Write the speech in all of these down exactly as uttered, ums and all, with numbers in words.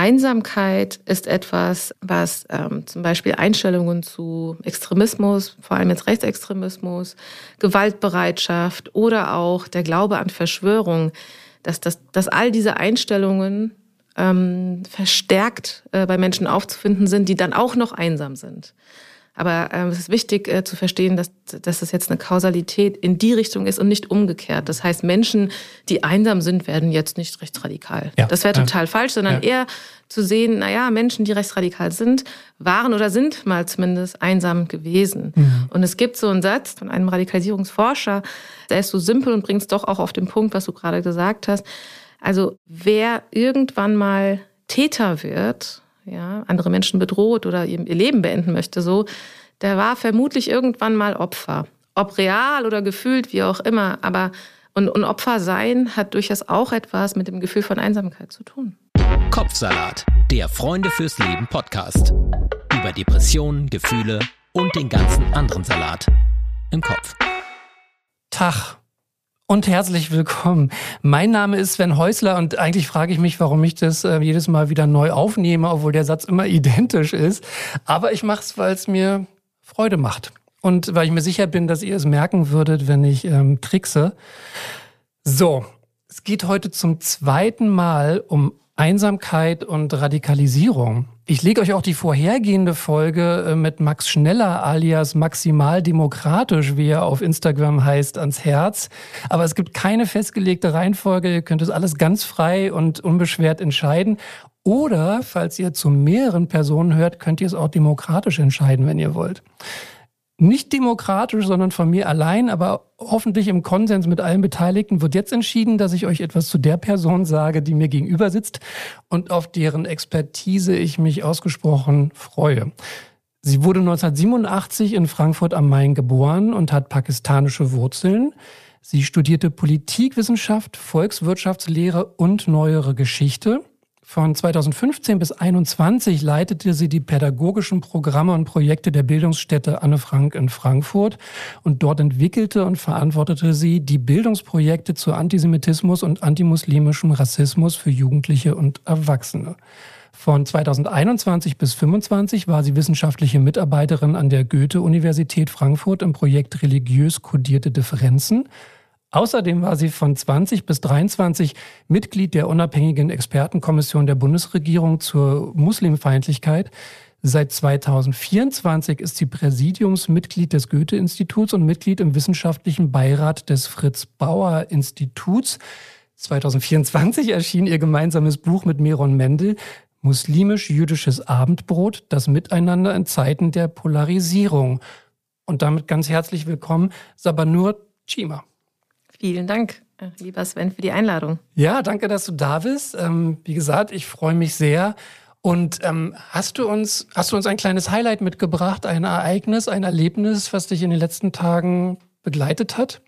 Einsamkeit ist etwas, was ähm, zum Beispiel Einstellungen zu Extremismus, vor allem jetzt Rechtsextremismus, Gewaltbereitschaft oder auch der Glaube an Verschwörung, dass, das, dass all diese Einstellungen ähm, verstärkt äh, bei Menschen aufzufinden sind, die dann auch noch einsam sind. Aber äh, es ist wichtig äh, zu verstehen, dass, dass es jetzt eine Kausalität in die Richtung ist und nicht umgekehrt. Das heißt, Menschen, die einsam sind, werden jetzt nicht rechtsradikal. Ja. Das wäre total ja. falsch, sondern ja. eher zu sehen, naja, Menschen, die rechtsradikal sind, waren oder sind mal zumindest einsam gewesen. Mhm. Und es gibt so einen Satz von einem Radikalisierungsforscher, der ist so simpel und bringt es doch auch auf den Punkt, was du gerade gesagt hast. Also wer irgendwann mal Täter wird, ja, andere Menschen bedroht oder ihr Leben beenden möchte, so, der war vermutlich irgendwann mal Opfer. Ob real oder gefühlt, wie auch immer. Aber und, und Opfer sein hat durchaus auch etwas mit dem Gefühl von Einsamkeit zu tun. Kopfsalat, der Freunde fürs Leben Podcast. Über Depressionen, Gefühle und den ganzen anderen Salat im Kopf. Tag und herzlich willkommen. Mein Name ist Sven Häusler und eigentlich frage ich mich, warum ich das äh, jedes Mal wieder neu aufnehme, obwohl der Satz immer identisch ist. Aber ich mache es, weil es mir Freude macht. Und weil ich mir sicher bin, dass ihr es merken würdet, wenn ich ähm, trickse. So, es geht heute zum zweiten Mal um Einsamkeit und Radikalisierung. Ich lege euch auch die vorhergehende Folge mit Max Schneller alias Maximal Demokratisch, wie er auf Instagram heißt, ans Herz. Aber es gibt keine festgelegte Reihenfolge. Ihr könnt es alles ganz frei und unbeschwert entscheiden. Oder, falls ihr zu mehreren Personen hört, könnt ihr es auch demokratisch entscheiden, wenn ihr wollt. Nicht demokratisch, sondern von mir allein, aber hoffentlich im Konsens mit allen Beteiligten wird jetzt entschieden, dass ich euch etwas zu der Person sage, die mir gegenüber sitzt und auf deren Expertise ich mich ausgesprochen freue. Sie wurde neunzehnhundertsiebenundachtzig in Frankfurt am Main geboren und hat pakistanische Wurzeln. Sie studierte Politikwissenschaft, Volkswirtschaftslehre und neuere Geschichte. Von zweitausendfünfzehn bis einundzwanzig leitete sie die pädagogischen Programme und Projekte der Bildungsstätte Anne Frank in Frankfurt und dort entwickelte und verantwortete sie die Bildungsprojekte zu Antisemitismus und antimuslimischem Rassismus für Jugendliche und Erwachsene. Von zweitausendeinundzwanzig bis fünfundzwanzig war sie wissenschaftliche Mitarbeiterin an der Goethe-Universität Frankfurt im Projekt Religiös kodierte Differenzen. Außerdem war sie von zwanzig bis dreiundzwanzig Mitglied der unabhängigen Expertenkommission der Bundesregierung zur Muslimfeindlichkeit. Seit zweitausendvierundzwanzig ist sie Präsidiumsmitglied des Goethe-Instituts und Mitglied im wissenschaftlichen Beirat des Fritz-Bauer-Instituts. zweitausendvierundzwanzig erschien ihr gemeinsames Buch mit Meron Mendel, Muslimisch-jüdisches Abendbrot, das Miteinander in Zeiten der Polarisierung. Und damit ganz herzlich willkommen, Sabanur Cima. Vielen Dank, lieber Sven, für die Einladung. Ja, danke, dass du da bist. Ähm, wie gesagt, ich freue mich sehr. Und ähm, hast du uns, hast du uns ein kleines Highlight mitgebracht, ein Ereignis, ein Erlebnis, was dich in den letzten Tagen begleitet hat?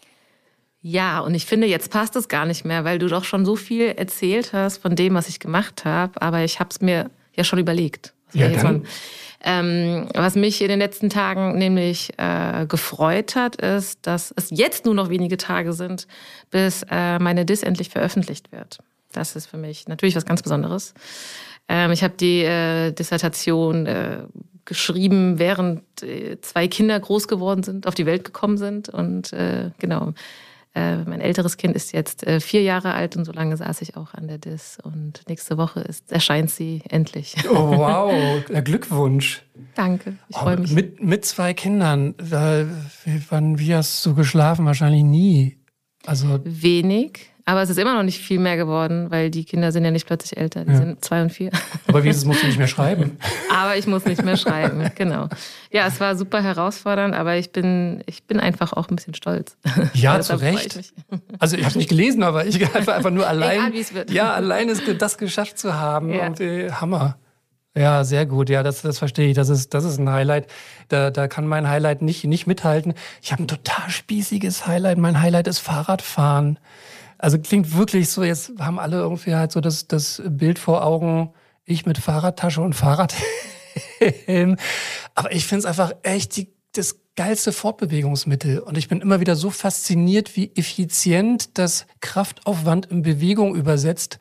Ja, und ich finde, jetzt passt es gar nicht mehr, weil du doch schon so viel erzählt hast von dem, was ich gemacht habe. Aber ich habe es mir ja schon überlegt. Ja, dann. Ähm, was mich in den letzten Tagen nämlich äh, gefreut hat, ist, dass es jetzt nur noch wenige Tage sind, bis äh, meine Diss endlich veröffentlicht wird. Das ist für mich natürlich was ganz Besonderes. Ähm, ich habe die äh, Dissertation äh, geschrieben, während äh, zwei Kinder groß geworden sind, auf die Welt gekommen sind. Und äh, genau, äh, mein älteres Kind ist jetzt äh, vier Jahre alt und so lange saß ich auch an der Diss. Und nächste Woche ist, erscheint sie endlich. Oh, wow, Glückwunsch. Danke, ich freue mich. Oh, mit, mit zwei Kindern, äh, wann, wie hast du geschlafen? Wahrscheinlich nie. Also wenig, aber es ist immer noch nicht viel mehr geworden, weil die Kinder sind ja nicht plötzlich älter, die ja. sind zwei und vier. Aber wenigstens musst du nicht mehr schreiben. Aber ich muss nicht mehr schreiben, genau. Ja, es war super herausfordernd, aber ich bin, ich bin einfach auch ein bisschen stolz. Ja, zu Recht. Also ich habe es nicht gelesen, aber ich einfach, einfach nur allein, Egal, wie es wird. Ja, allein ist das geschafft zu haben. Ja. Und äh, Hammer. Ja, sehr gut. Ja, das, das verstehe ich. Das ist, das ist ein Highlight. Da, da kann mein Highlight nicht, nicht mithalten. Ich habe ein total spießiges Highlight. Mein Highlight ist Fahrradfahren. Also klingt wirklich so, jetzt haben alle irgendwie halt so das, das Bild vor Augen, ich mit Fahrradtasche und Fahrradhelm. Aber ich finde es einfach echt die, das geilste Fortbewegungsmittel. Und ich bin immer wieder so fasziniert, wie effizient das Kraftaufwand in Bewegung übersetzt.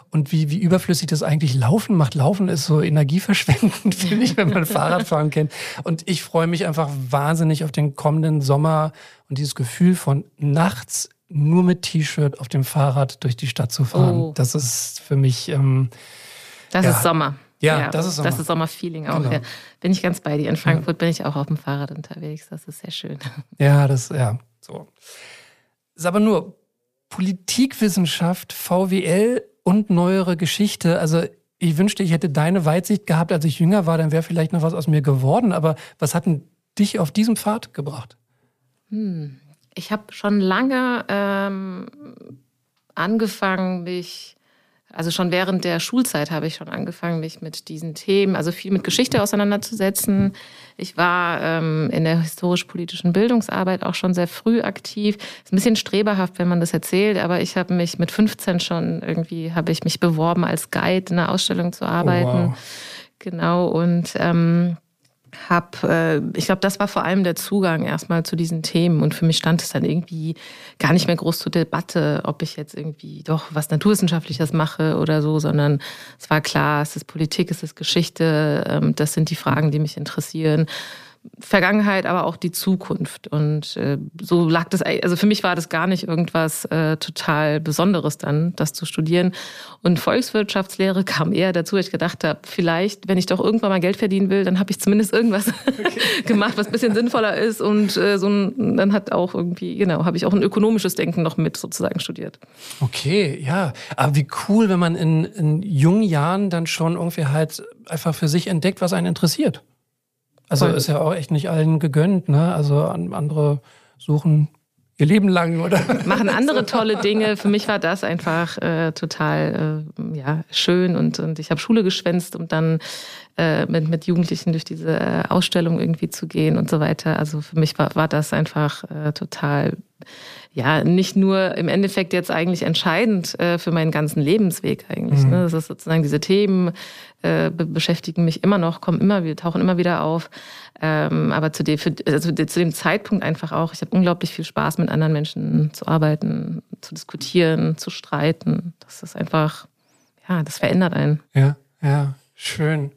und wie, wie überflüssig das eigentlich Laufen macht. Laufen ist so energieverschwendend, finde ich, wenn man Fahrradfahren kennt. Und ich freue mich einfach wahnsinnig auf den kommenden Sommer und dieses Gefühl von nachts nur mit T-Shirt auf dem Fahrrad durch die Stadt zu fahren. Oh. Das ist für mich... Ähm, das ja. ist Sommer. Ja, ja, das ist Sommer. Das ist Sommerfeeling auch. Genau. Ja. Bin ich ganz bei dir. In Frankfurt ja. bin ich auch auf dem Fahrrad unterwegs. Das ist sehr schön. Ja, das, ja, so. Ist aber nur Politikwissenschaft, V W L und neuere Geschichte. Also ich wünschte, ich hätte deine Weitsicht gehabt, als ich jünger war, dann wäre vielleicht noch was aus mir geworden. Aber was hat denn dich auf diesem Pfad gebracht? Hm. Ich habe schon lange ähm, angefangen, mich... Also schon während der Schulzeit habe ich schon angefangen, mich mit diesen Themen, also viel mit Geschichte auseinanderzusetzen. Ich war ähm, in der historisch-politischen Bildungsarbeit auch schon sehr früh aktiv. Ist ein bisschen streberhaft, wenn man das erzählt, aber ich habe mich mit fünfzehn schon irgendwie, habe ich mich beworben, als Guide in einer Ausstellung zu arbeiten. Oh, wow. Genau, und ähm, hab, äh, ich glaube, das war vor allem der Zugang erstmal zu diesen Themen. Und für mich stand es dann irgendwie gar nicht mehr groß zur Debatte, ob ich jetzt irgendwie doch was Naturwissenschaftliches mache oder so, sondern es war klar, es ist Politik, es ist Geschichte, ähm, das sind die Fragen, die mich interessieren. Vergangenheit, aber auch die Zukunft. Und äh, so lag das, also für mich war das gar nicht irgendwas äh, total Besonderes dann, das zu studieren. Und Volkswirtschaftslehre kam eher dazu, dass ich gedacht habe, vielleicht, wenn ich doch irgendwann mal Geld verdienen will, dann habe ich zumindest irgendwas okay. gemacht, was ein bisschen sinnvoller ist. Und äh, so ein, dann hat auch irgendwie, genau, habe ich auch ein ökonomisches Denken noch mit sozusagen studiert. Okay, ja. Aber wie cool, wenn man in, in jungen Jahren dann schon irgendwie halt einfach für sich entdeckt, was einen interessiert. Also ist ja auch echt nicht allen gegönnt, ne? Also andere suchen ihr Leben lang oder machen andere tolle Dinge. Für mich war das einfach äh, total äh, ja, schön und, und ich habe Schule geschwänzt, um dann äh, mit, mit Jugendlichen durch diese äh, Ausstellung irgendwie zu gehen und so weiter. Also für mich war, war das einfach äh, total, ja, nicht nur im Endeffekt jetzt eigentlich entscheidend äh, für meinen ganzen Lebensweg eigentlich. Mhm. Ne? Das ist sozusagen diese Themen äh, be- beschäftigen mich immer noch, kommen immer wieder, tauchen immer wieder auf. Ähm, aber zu dem, für, also zu dem Zeitpunkt einfach auch, ich habe unglaublich viel Spaß, mit anderen Menschen zu arbeiten, zu diskutieren, zu streiten. Das ist einfach, ja, das verändert einen. Ja, ja, schön.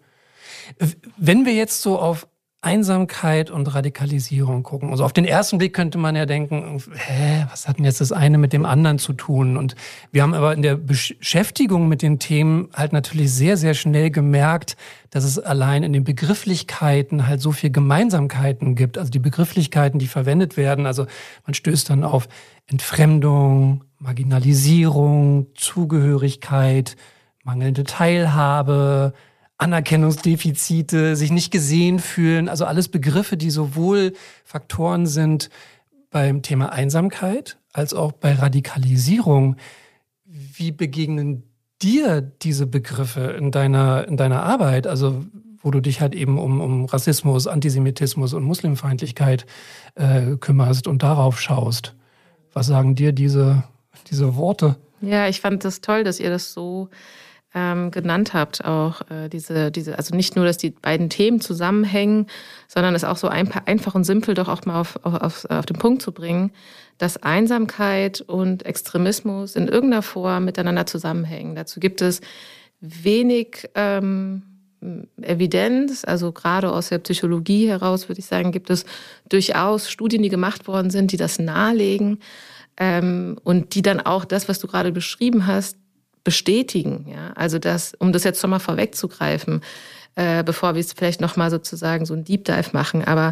Wenn wir jetzt so auf Einsamkeit und Radikalisierung gucken. Also auf den ersten Blick könnte man ja denken, hä, was hat denn jetzt das eine mit dem anderen zu tun? Und wir haben aber in der Beschäftigung mit den Themen halt natürlich sehr, sehr schnell gemerkt, dass es allein in den Begrifflichkeiten halt so viel Gemeinsamkeiten gibt. Also die Begrifflichkeiten, die verwendet werden. Also man stößt dann auf Entfremdung, Marginalisierung, Zugehörigkeit, mangelnde Teilhabe, Anerkennungsdefizite, sich nicht gesehen fühlen, also alles Begriffe, die sowohl Faktoren sind beim Thema Einsamkeit als auch bei Radikalisierung. Wie begegnen dir diese Begriffe in deiner, in deiner Arbeit, also wo du dich halt eben um, um Rassismus, Antisemitismus und Muslimfeindlichkeit äh, kümmerst und darauf schaust? Was sagen dir diese, diese Worte? Ja, ich fand das toll, dass ihr das so Ähm, genannt habt, auch äh, diese, diese, also nicht nur, dass die beiden Themen zusammenhängen, sondern es auch so ein, einfach und simpel doch auch mal auf, auf, auf den Punkt zu bringen, dass Einsamkeit und Extremismus in irgendeiner Form miteinander zusammenhängen. Dazu gibt es wenig ähm, Evidenz, also gerade aus der Psychologie heraus, würde ich sagen, gibt es durchaus Studien, die gemacht worden sind, die das nahelegen ähm, und die dann auch das, was du gerade beschrieben hast, bestätigen. Ja? Also das, um das jetzt schon mal vorwegzugreifen, äh, bevor wir es vielleicht nochmal sozusagen so ein Deep Dive machen. Aber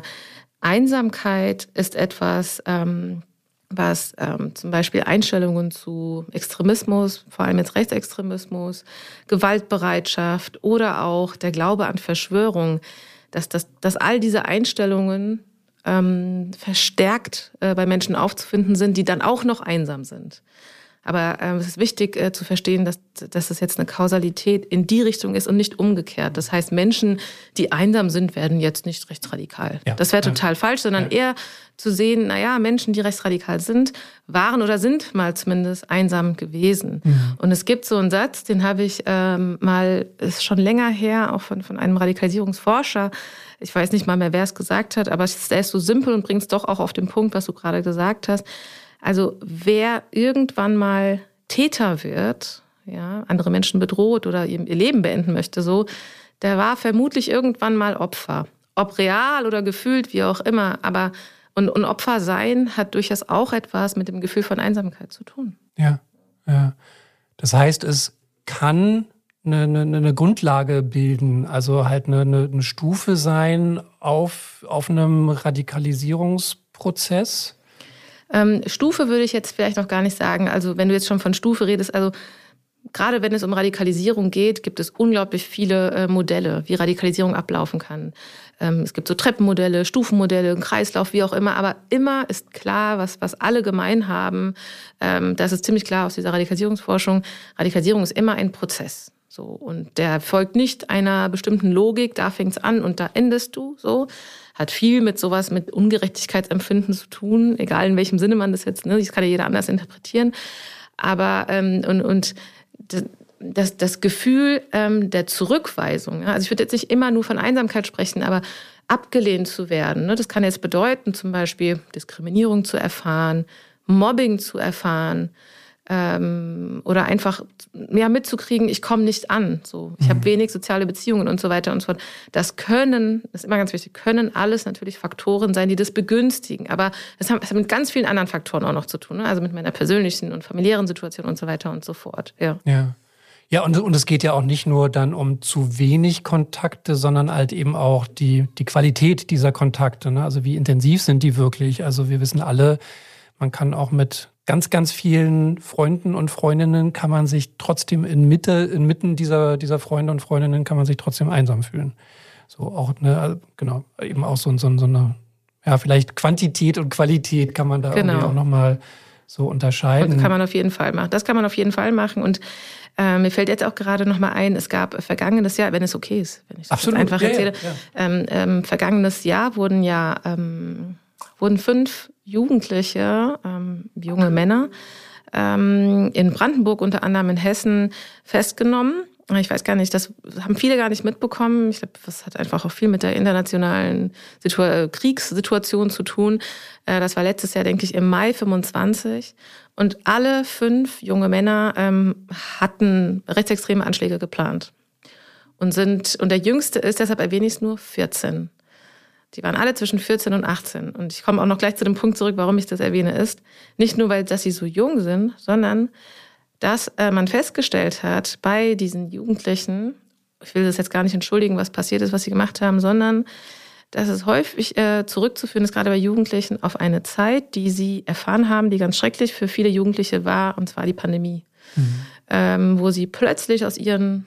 Einsamkeit ist etwas, ähm, was ähm, zum Beispiel Einstellungen zu Extremismus, vor allem jetzt Rechtsextremismus, Gewaltbereitschaft oder auch der Glaube an Verschwörung, dass, das, dass all diese Einstellungen ähm, verstärkt äh, bei Menschen aufzufinden sind, die dann auch noch einsam sind. Aber äh, es ist wichtig äh, zu verstehen, dass, dass es jetzt eine Kausalität in die Richtung ist und nicht umgekehrt. Das heißt, Menschen, die einsam sind, werden jetzt nicht rechtsradikal. Ja. Das wäre total ja. falsch, sondern ja. eher zu sehen, naja, Menschen, die rechtsradikal sind, waren oder sind mal zumindest einsam gewesen. Mhm. Und es gibt so einen Satz, den habe ich ähm, mal, ist schon länger her, auch von, von einem Radikalisierungsforscher. Ich weiß nicht mal mehr, wer es gesagt hat, aber der ist so simpel und bringt es doch auch auf den Punkt, was du gerade gesagt hast. Also wer irgendwann mal Täter wird, ja, andere Menschen bedroht oder ihr Leben beenden möchte, so, der war vermutlich irgendwann mal Opfer. Ob real oder gefühlt, wie auch immer. Aber und, und Opfer sein hat durchaus auch etwas mit dem Gefühl von Einsamkeit zu tun. Ja, ja. Das heißt, es kann eine, eine, eine Grundlage bilden, also halt eine, eine Stufe sein auf, auf einem Radikalisierungsprozess. Ähm, Stufe würde ich jetzt vielleicht noch gar nicht sagen. Also wenn du jetzt schon von Stufe redest, also gerade wenn es um Radikalisierung geht, gibt es unglaublich viele äh, Modelle, wie Radikalisierung ablaufen kann. Ähm, es gibt so Treppenmodelle, Stufenmodelle, einen Kreislauf, wie auch immer. Aber immer ist klar, was, was alle gemein haben. Ähm, das ist ziemlich klar aus dieser Radikalisierungsforschung. Radikalisierung ist immer ein Prozess. So, und der folgt nicht einer bestimmten Logik, da fängt's an und da endest du. So. Hat viel mit sowas, mit Ungerechtigkeitsempfinden zu tun, egal in welchem Sinne man das jetzt, ne, das kann ja jeder anders interpretieren. Aber ähm, und, und das, das Gefühl ähm, der Zurückweisung, ja, also ich würde jetzt nicht immer nur von Einsamkeit sprechen, aber abgelehnt zu werden, ne, das kann jetzt bedeuten, zum Beispiel Diskriminierung zu erfahren, Mobbing zu erfahren, Ähm, oder einfach ja, mitzukriegen, ich komme nicht an. So. Ich mhm. habe wenig soziale Beziehungen und so weiter und so fort. Das können, das ist immer ganz wichtig, können alles natürlich Faktoren sein, die das begünstigen. Aber das hat, das hat mit ganz vielen anderen Faktoren auch noch zu tun. Ne? Also mit meiner persönlichen und familiären Situation und so weiter und so fort. Ja, ja. Ja, und, und es geht ja auch nicht nur dann um zu wenig Kontakte, sondern halt eben auch die, die Qualität dieser Kontakte. Ne? Also wie intensiv sind die wirklich? Also wir wissen alle, man kann auch mit ganz, ganz vielen Freunden und Freundinnen kann man sich trotzdem in Mitte, inmitten dieser, dieser Freunde und Freundinnen kann man sich trotzdem einsam fühlen. So auch, ne, genau, eben auch so, so, so eine, ja, vielleicht Quantität und Qualität kann man da genau. irgendwie auch nochmal so unterscheiden. Das kann man auf jeden Fall machen. Das kann man auf jeden Fall machen. Und äh, mir fällt jetzt auch gerade nochmal ein, es gab vergangenes Jahr, wenn es okay ist, wenn ich das Absolut. einfach ja, erzähle, ja, ja. Ähm, ähm, vergangenes Jahr wurden ja ähm, wurden fünf Jugendliche, ähm, junge Männer, ähm, in Brandenburg, unter anderem in Hessen, festgenommen. Ich weiß gar nicht, das haben viele gar nicht mitbekommen. Ich glaube, das hat einfach auch viel mit der internationalen Situ- Kriegssituation zu tun. Äh, das war letztes Jahr, denke ich, im Mai fünfundzwanzig. Und alle fünf junge Männer ähm, hatten rechtsextreme Anschläge geplant. Und sind, und der Jüngste ist, deshalb erwähne ich es nur, vierzehn. Die waren alle zwischen vierzehn und achtzehn. Und ich komme auch noch gleich zu dem Punkt zurück, warum ich das erwähne, ist nicht nur, weil dass sie so jung sind, sondern dass äh, man festgestellt hat bei diesen Jugendlichen, ich will das jetzt gar nicht entschuldigen, was passiert ist, was sie gemacht haben, sondern dass es häufig äh, zurückzuführen ist, gerade bei Jugendlichen, auf eine Zeit, die sie erfahren haben, die ganz schrecklich für viele Jugendliche war, und zwar die Pandemie. Mhm. Ähm, wo sie plötzlich aus ihren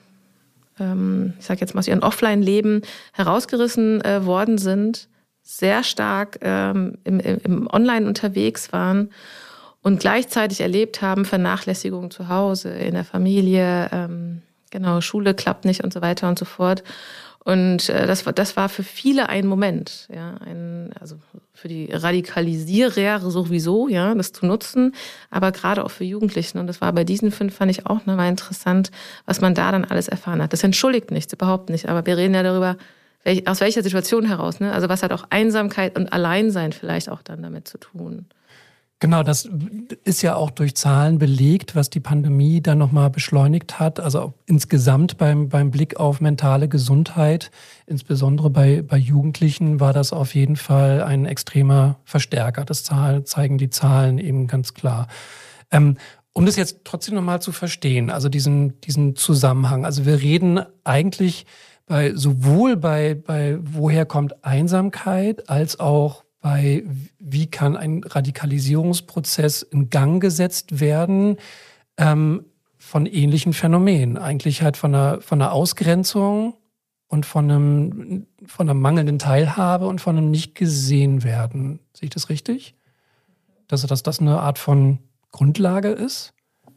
ich sage jetzt mal, aus ihrem Offline-Leben herausgerissen äh, worden sind, sehr stark ähm, im, im Online unterwegs waren und gleichzeitig erlebt haben, Vernachlässigung zu Hause, in der Familie, ähm, genau, Schule klappt nicht und so weiter und so fort. Und äh, das, war, das war für viele ein Moment, ja, ein, also für die Radikalisierer sowieso, ja, das zu nutzen, aber gerade auch für Jugendlichen. Und das war bei diesen fünf, fand ich auch nochmal interessant, was man da dann alles erfahren hat. Das entschuldigt nichts, überhaupt nicht. Aber wir reden ja darüber, welch, aus welcher Situation heraus, ne? Also was hat auch Einsamkeit und Alleinsein vielleicht auch dann damit zu tun? Genau, das ist ja auch durch Zahlen belegt, was die Pandemie dann nochmal beschleunigt hat. Also insgesamt beim, beim Blick auf mentale Gesundheit, insbesondere bei, bei Jugendlichen, war das auf jeden Fall ein extremer Verstärker. Das Zahl, zeigen die Zahlen eben ganz klar. Ähm, um das jetzt trotzdem nochmal zu verstehen, also diesen, diesen Zusammenhang. Also wir reden eigentlich bei sowohl bei, bei woher kommt Einsamkeit als auch bei wie kann ein Radikalisierungsprozess in Gang gesetzt werden, ähm, von ähnlichen Phänomenen. Eigentlich halt von einer, von einer Ausgrenzung und von einem, von einer mangelnden Teilhabe und von einem nicht gesehen werden. Sehe ich das richtig? Dass, dass das eine Art von Grundlage ist?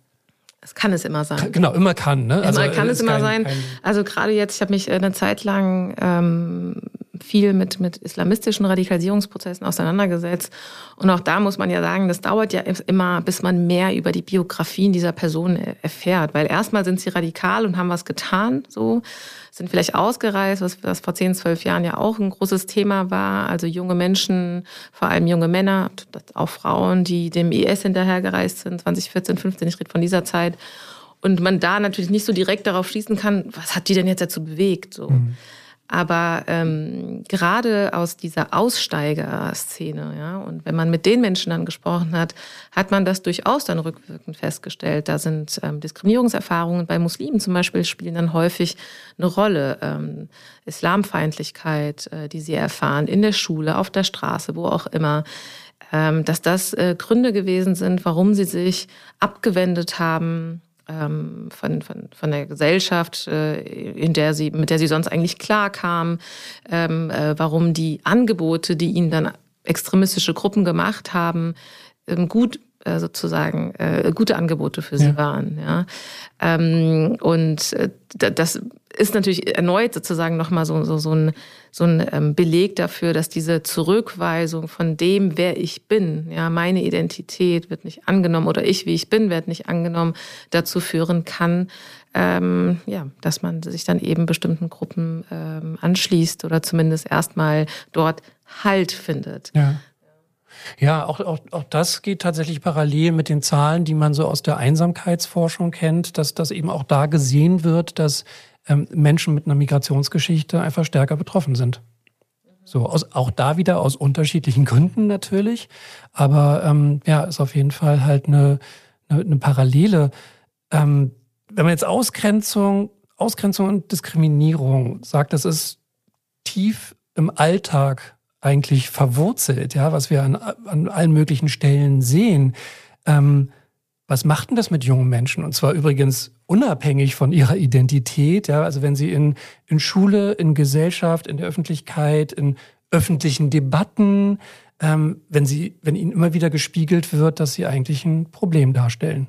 Es kann es immer sein. Genau, immer kann. Ne? Also, also, kann es immer kein, sein. Kein also gerade jetzt, ich habe mich eine Zeit lang ähm, viel mit, mit islamistischen Radikalisierungsprozessen auseinandergesetzt. Und auch da muss man ja sagen, das dauert ja immer, bis man mehr über die Biografien dieser Personen erfährt. Weil erstmal sind sie radikal und haben was getan, so, sind vielleicht ausgereist, was, was vor zehn, zwölf Jahren ja auch ein großes Thema war. Also junge Menschen, vor allem junge Männer, auch Frauen, die dem I S hinterhergereist sind, zwanzig vierzehn, fünfzehn, ich rede von dieser Zeit. und man da natürlich nicht so direkt darauf schließen kann, was hat die denn jetzt dazu bewegt? So. Mhm. Aber ähm, gerade aus dieser Aussteiger-Szene, ja, und wenn man mit den Menschen dann gesprochen hat, hat man das durchaus dann rückwirkend festgestellt. Da sind ähm, Diskriminierungserfahrungen bei Muslimen zum Beispiel spielen dann häufig eine Rolle. Ähm, Islamfeindlichkeit, äh, die sie erfahren in der Schule, auf der Straße, wo auch immer. Ähm, dass das äh, Gründe gewesen sind, warum sie sich abgewendet haben ähm, von, von, von der Gesellschaft, äh, in der sie, mit der sie sonst eigentlich klarkamen, ähm, äh, warum die Angebote, die ihnen dann extremistische Gruppen gemacht haben, ähm, gut äh, sozusagen äh, gute Angebote für sie ja. waren. Ja? Ähm, und äh, das ist natürlich erneut sozusagen nochmal so, so, so ein, so ein ähm, Beleg dafür, dass diese Zurückweisung von dem, wer ich bin, ja, meine Identität wird nicht angenommen oder ich, wie ich bin, wird nicht angenommen, dazu führen kann, ähm, ja, dass man sich dann eben bestimmten Gruppen ähm, anschließt oder zumindest erstmal dort Halt findet. Ja. Ja, auch, auch, auch das geht tatsächlich parallel mit den Zahlen, die man so aus der Einsamkeitsforschung kennt, dass das eben auch da gesehen wird, dass ähm, Menschen mit einer Migrationsgeschichte einfach stärker betroffen sind. So, aus, auch da wieder aus unterschiedlichen Gründen natürlich, aber ähm, ja, ist auf jeden Fall halt eine, eine, eine Parallele. Ähm, wenn man jetzt Ausgrenzung, Ausgrenzung und Diskriminierung sagt, das ist tief im Alltag eigentlich verwurzelt, ja, was wir an, an allen möglichen Stellen sehen. Ähm, was macht denn das mit jungen Menschen? Und zwar übrigens unabhängig von ihrer Identität, ja, also wenn sie in, in Schule, in Gesellschaft, in der Öffentlichkeit, in öffentlichen Debatten, ähm, wenn sie, wenn ihnen immer wieder gespiegelt wird, dass sie eigentlich ein Problem darstellen.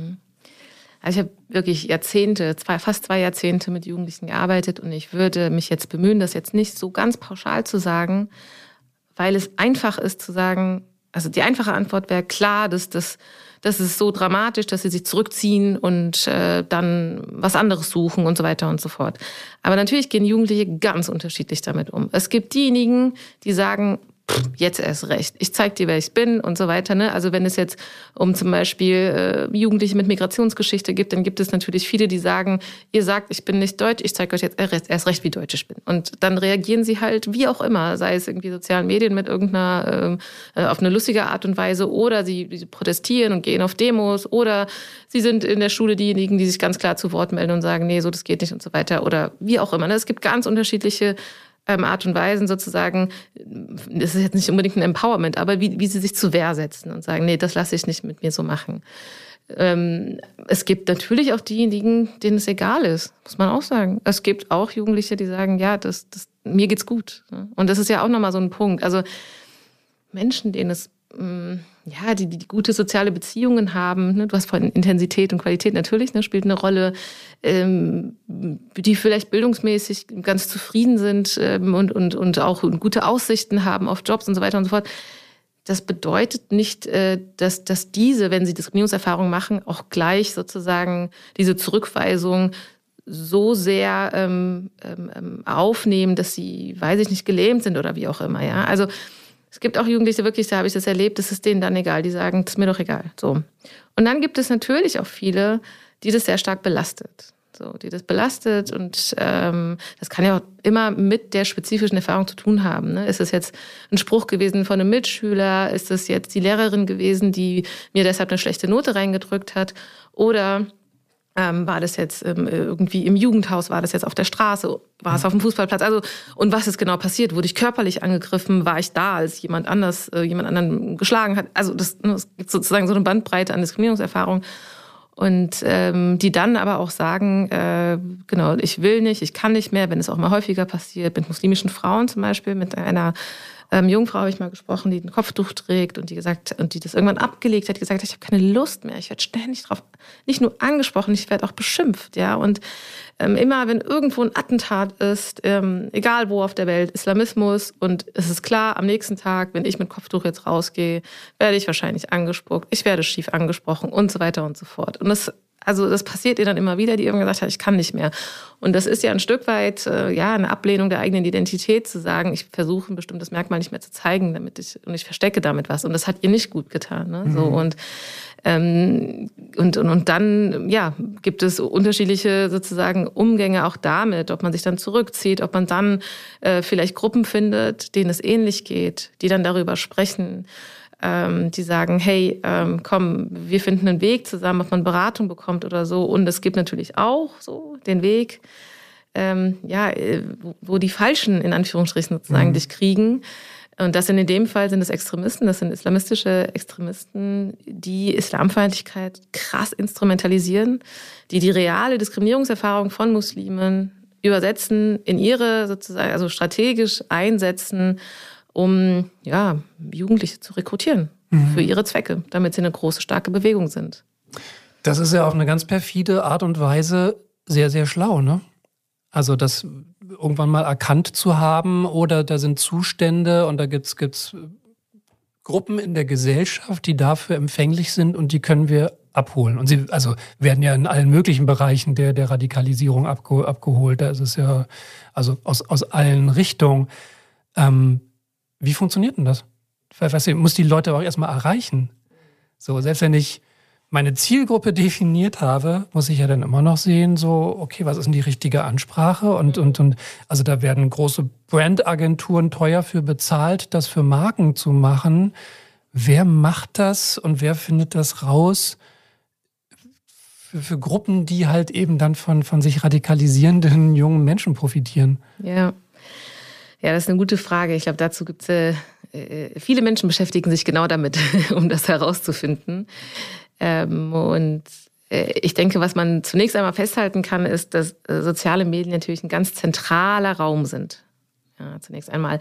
Also ich habe wirklich Jahrzehnte, zwei, fast zwei Jahrzehnte mit Jugendlichen gearbeitet und ich würde mich jetzt bemühen, das jetzt nicht so ganz pauschal zu sagen, weil es einfach ist zu sagen, also die einfache Antwort wäre klar, dass das, das ist so dramatisch, dass sie sich zurückziehen und äh, dann was anderes suchen und so weiter und so fort. Aber natürlich gehen Jugendliche ganz unterschiedlich damit um. Es gibt diejenigen, die sagen, pff, jetzt erst recht, ich zeig dir, wer ich bin und so weiter. Ne? Also wenn es jetzt um zum Beispiel äh, Jugendliche mit Migrationsgeschichte gibt, dann gibt es natürlich viele, die sagen, ihr sagt, ich bin nicht deutsch, ich zeige euch jetzt erst recht, wie deutsch ich bin. Und dann reagieren sie halt wie auch immer, sei es irgendwie sozialen Medien mit irgendeiner, äh, auf eine lustige Art und Weise oder sie, sie protestieren und gehen auf Demos oder sie sind in der Schule diejenigen, die sich ganz klar zu Wort melden und sagen, nee, so das geht nicht und so weiter oder wie auch immer. Ne? Es gibt ganz unterschiedliche Art und Weisen sozusagen, das ist jetzt nicht unbedingt ein Empowerment, aber wie, wie sie sich zur Wehr setzen und sagen, nee, das lasse ich nicht mit mir so machen. Ähm, es gibt natürlich auch diejenigen, denen es egal ist, muss man auch sagen. Es gibt auch Jugendliche, die sagen, ja, das, das, mir geht's gut. Und das ist ja auch nochmal so ein Punkt. Also Menschen, denen es ja, die, die gute soziale Beziehungen haben, ne? Du hast vorhin Intensität und Qualität natürlich, ne, spielt eine Rolle, ähm, die vielleicht bildungsmäßig ganz zufrieden sind ähm, und, und, und auch gute Aussichten haben auf Jobs und so weiter und so fort. Das bedeutet nicht, äh, dass, dass diese, wenn sie Diskriminierungserfahrungen machen, auch gleich sozusagen diese Zurückweisung so sehr ähm, ähm, aufnehmen, dass sie, weiß ich nicht, gelähmt sind oder wie auch immer. Ja, also es gibt auch Jugendliche, wirklich, da habe ich das erlebt, das ist denen dann egal. Die sagen, das ist mir doch egal. So. Und dann gibt es natürlich auch viele, die das sehr stark belastet. So, die das belastet und ähm, das kann ja auch immer mit der spezifischen Erfahrung zu tun haben. Ne? Ist es jetzt ein Spruch gewesen von einem Mitschüler? Ist es jetzt die Lehrerin gewesen, die mir deshalb eine schlechte Note reingedrückt hat? Oder Ähm, war das jetzt ähm, irgendwie im Jugendhaus, war das jetzt auf der Straße, war es auf dem Fußballplatz? Also, und was ist genau passiert? Wurde ich körperlich angegriffen? War ich da, als jemand anders, äh, jemand anderen geschlagen hat? Also, das, das gibt sozusagen so eine Bandbreite an Diskriminierungserfahrung. Und ähm, die dann aber auch sagen, äh, genau, ich will nicht, ich kann nicht mehr, wenn es auch mal häufiger passiert, mit muslimischen Frauen zum Beispiel, mit einer Ähm, Jungfrau habe ich mal gesprochen, die ein Kopftuch trägt und die gesagt und die das irgendwann abgelegt hat, die gesagt hat, ich habe keine Lust mehr, ich werde ständig drauf, nicht nur angesprochen, ich werde auch beschimpft, ja. Und ähm, immer, wenn irgendwo ein Attentat ist, ähm, egal wo auf der Welt, Islamismus, und es ist klar, am nächsten Tag, wenn ich mit Kopftuch jetzt rausgehe, werde ich wahrscheinlich angespuckt, ich werde schief angesprochen und so weiter und so fort. Und das Also das passiert ihr dann immer wieder, die irgendwann gesagt hat, ich kann nicht mehr. Und das ist ja ein Stück weit äh, ja eine Ablehnung der eigenen Identität, zu sagen, ich versuche ein bestimmtes Merkmal nicht mehr zu zeigen, damit ich und ich verstecke damit was. Und das hat ihr nicht gut getan. Ne? Mhm. So und ähm, und, und und dann ja gibt es unterschiedliche sozusagen Umgänge auch damit, ob man sich dann zurückzieht, ob man dann äh, vielleicht Gruppen findet, denen es ähnlich geht, die dann darüber sprechen. Die sagen, hey, ähm, komm, wir finden einen Weg zusammen, ob man Beratung bekommt oder so. Und es gibt natürlich auch so den Weg, ähm, ja, wo, wo die Falschen, in Anführungsstrichen sozusagen, mhm. dich kriegen. Und das sind in dem Fall sind es Extremisten, das sind islamistische Extremisten, die Islamfeindlichkeit krass instrumentalisieren, die die reale Diskriminierungserfahrung von Muslimen übersetzen, in ihre sozusagen, also strategisch einsetzen, um ja, Jugendliche zu rekrutieren mhm. für ihre Zwecke, damit sie eine große, starke Bewegung sind. Das ist ja auf eine ganz perfide Art und Weise sehr, sehr schlau, ne? Also das irgendwann mal erkannt zu haben, oder da sind Zustände und da gibt's gibt's Gruppen in der Gesellschaft, die dafür empfänglich sind und die können wir abholen. Und sie also werden ja in allen möglichen Bereichen der, der Radikalisierung abge, abgeholt. Da ist es ja also aus, aus allen Richtungen. Ähm, Wie funktioniert denn das? Weißt du, ich muss die Leute auch erstmal erreichen. So, selbst wenn ich meine Zielgruppe definiert habe, muss ich ja dann immer noch sehen, so, okay, was ist denn die richtige Ansprache? Und, und, und also da werden große Brandagenturen teuer für bezahlt, das für Marken zu machen. Wer macht das und wer findet das raus? Für, für Gruppen, die halt eben dann von, von sich radikalisierenden jungen Menschen profitieren. Ja. Ja, das ist eine gute Frage. Ich glaube, dazu gibt es äh, viele Menschen beschäftigen sich genau damit, um das herauszufinden. Ähm, und äh, ich denke, was man zunächst einmal festhalten kann, ist, dass äh, soziale Medien natürlich ein ganz zentraler Raum sind. Ja, zunächst einmal,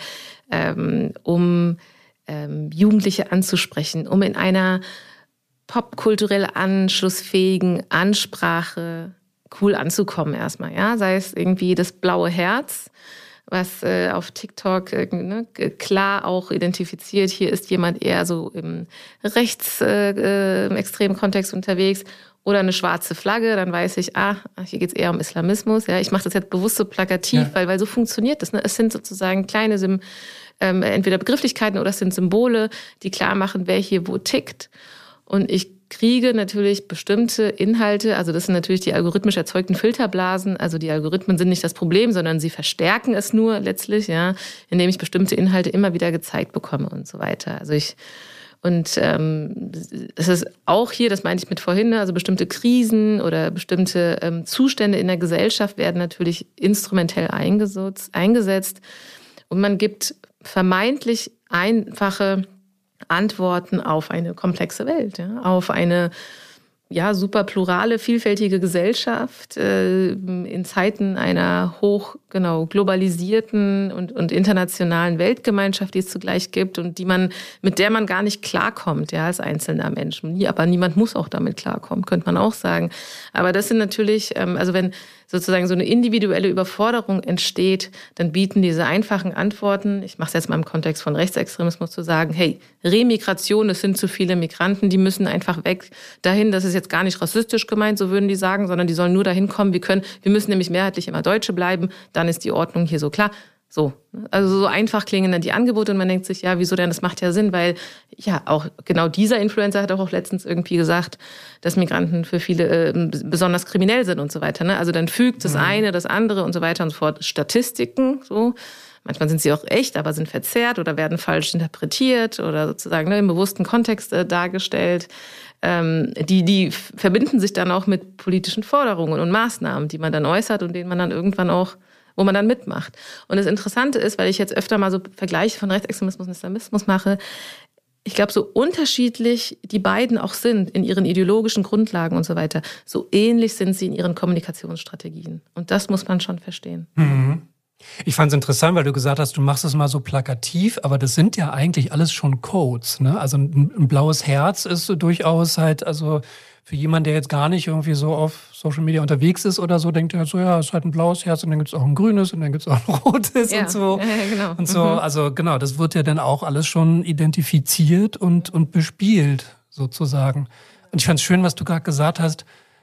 ähm, um ähm, Jugendliche anzusprechen, um in einer popkulturell anschlussfähigen Ansprache cool anzukommen erstmal. Ja? Sei es irgendwie das blaue Herz, was äh, auf TikTok äh, ne, klar auch identifiziert, hier ist jemand eher so im rechtsextremen äh, Kontext unterwegs, oder eine schwarze Flagge, dann weiß ich, ah, hier geht es eher um Islamismus. Ja, ich mache das jetzt bewusst so plakativ, ja. weil, weil so funktioniert das. Ne? Es sind sozusagen kleine Sim- ähm, entweder Begrifflichkeiten oder es sind Symbole, die klar machen, wer hier wo tickt. Und ich kriege natürlich bestimmte Inhalte, also das sind natürlich die algorithmisch erzeugten Filterblasen, also die Algorithmen sind nicht das Problem, sondern sie verstärken es nur letztlich, ja, indem ich bestimmte Inhalte immer wieder gezeigt bekomme und so weiter. Also ich und ähm, es ist auch hier, das meinte ich mit vorhin, also bestimmte Krisen oder bestimmte ähm, Zustände in der Gesellschaft werden natürlich instrumentell eingesetzt, eingesetzt und man gibt vermeintlich einfache Antworten auf eine komplexe Welt, ja, auf eine ja, super plurale, vielfältige Gesellschaft äh, in Zeiten einer hoch genau globalisierten und, und internationalen Weltgemeinschaft, die es zugleich gibt und die man mit der man gar nicht klarkommt, ja, als einzelner Mensch. Aber niemand muss auch damit klarkommen, könnte man auch sagen. Aber das sind natürlich, ähm, also wenn sozusagen so eine individuelle Überforderung entsteht, dann bieten diese einfachen Antworten, ich mache es jetzt mal im Kontext von Rechtsextremismus, zu sagen, hey, Remigration, es sind zu viele Migranten, die müssen einfach weg dahin, das ist jetzt gar nicht rassistisch gemeint, so würden die sagen, sondern die sollen nur dahin kommen, wir können, wir müssen nämlich mehrheitlich immer Deutsche bleiben, dann ist die Ordnung hier so klar. So, also so einfach klingen dann die Angebote und man denkt sich, ja, wieso denn, das macht ja Sinn, weil ja auch genau dieser Influencer hat auch letztens irgendwie gesagt, dass Migranten für viele äh, besonders kriminell sind und so weiter. Ne? Also dann fügt das eine, das andere und so weiter und so fort. Statistiken, so. Manchmal sind sie auch echt, aber sind verzerrt oder werden falsch interpretiert oder sozusagen ne, im bewussten Kontext äh, dargestellt. Ähm, die, die verbinden sich dann auch mit politischen Forderungen und Maßnahmen, die man dann äußert und denen man dann irgendwann auch wo man dann mitmacht. Und das Interessante ist, weil ich jetzt öfter mal so Vergleiche von Rechtsextremismus und Islamismus mache, ich glaube, so unterschiedlich die beiden auch sind in ihren ideologischen Grundlagen und so weiter, so ähnlich sind sie in ihren Kommunikationsstrategien. Und das muss man schon verstehen. Mhm. Ich fand es interessant, weil du gesagt hast, du machst es mal so plakativ, aber das sind ja eigentlich alles schon Codes. Ne? Also ein, ein blaues Herz ist so durchaus halt, also für jemanden, der jetzt gar nicht irgendwie so auf Social Media unterwegs ist oder so, denkt er halt so, ja, es ist halt ein blaues Herz und dann gibt es auch ein grünes und dann gibt es auch ein rotes ja, und so. Ja, genau. Und so, mhm. Also genau, das wird ja dann auch alles schon identifiziert und, und bespielt sozusagen. Und ich fand es schön, was du gerade gesagt hast,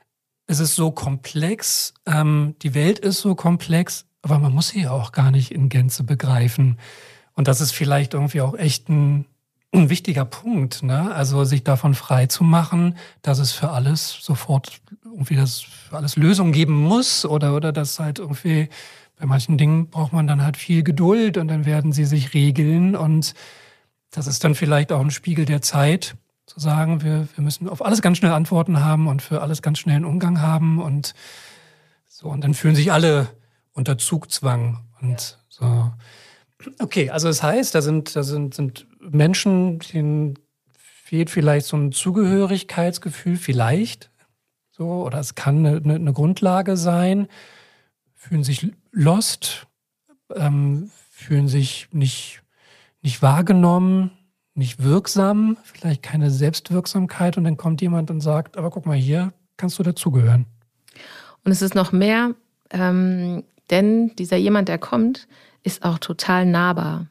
es ist so komplex, ähm, die Welt ist so komplex, aber man muss sie ja auch gar nicht in Gänze begreifen. Und das ist vielleicht irgendwie auch echt ein, ein wichtiger Punkt, ne? Also sich davon frei zu machen, dass es für alles sofort irgendwie das für alles Lösungen geben muss oder, oder dass halt irgendwie bei manchen Dingen braucht man dann halt viel Geduld und dann werden sie sich regeln und das ist dann vielleicht auch ein Spiegel der Zeit, zu sagen, wir, wir müssen auf alles ganz schnell Antworten haben und für alles ganz schnell einen Umgang haben und so. Und dann fühlen sich alle unter Zugzwang und so. Okay, also das heißt, da sind, da sind, sind Menschen, denen fehlt vielleicht so ein Zugehörigkeitsgefühl, vielleicht so, oder es kann eine, eine Grundlage sein, fühlen sich lost, ähm, fühlen sich nicht, nicht wahrgenommen, nicht wirksam, vielleicht keine Selbstwirksamkeit und dann kommt jemand und sagt, aber guck mal, hier kannst du dazugehören. Und es ist noch mehr, ähm, denn dieser jemand, der kommt, ist auch total nahbar.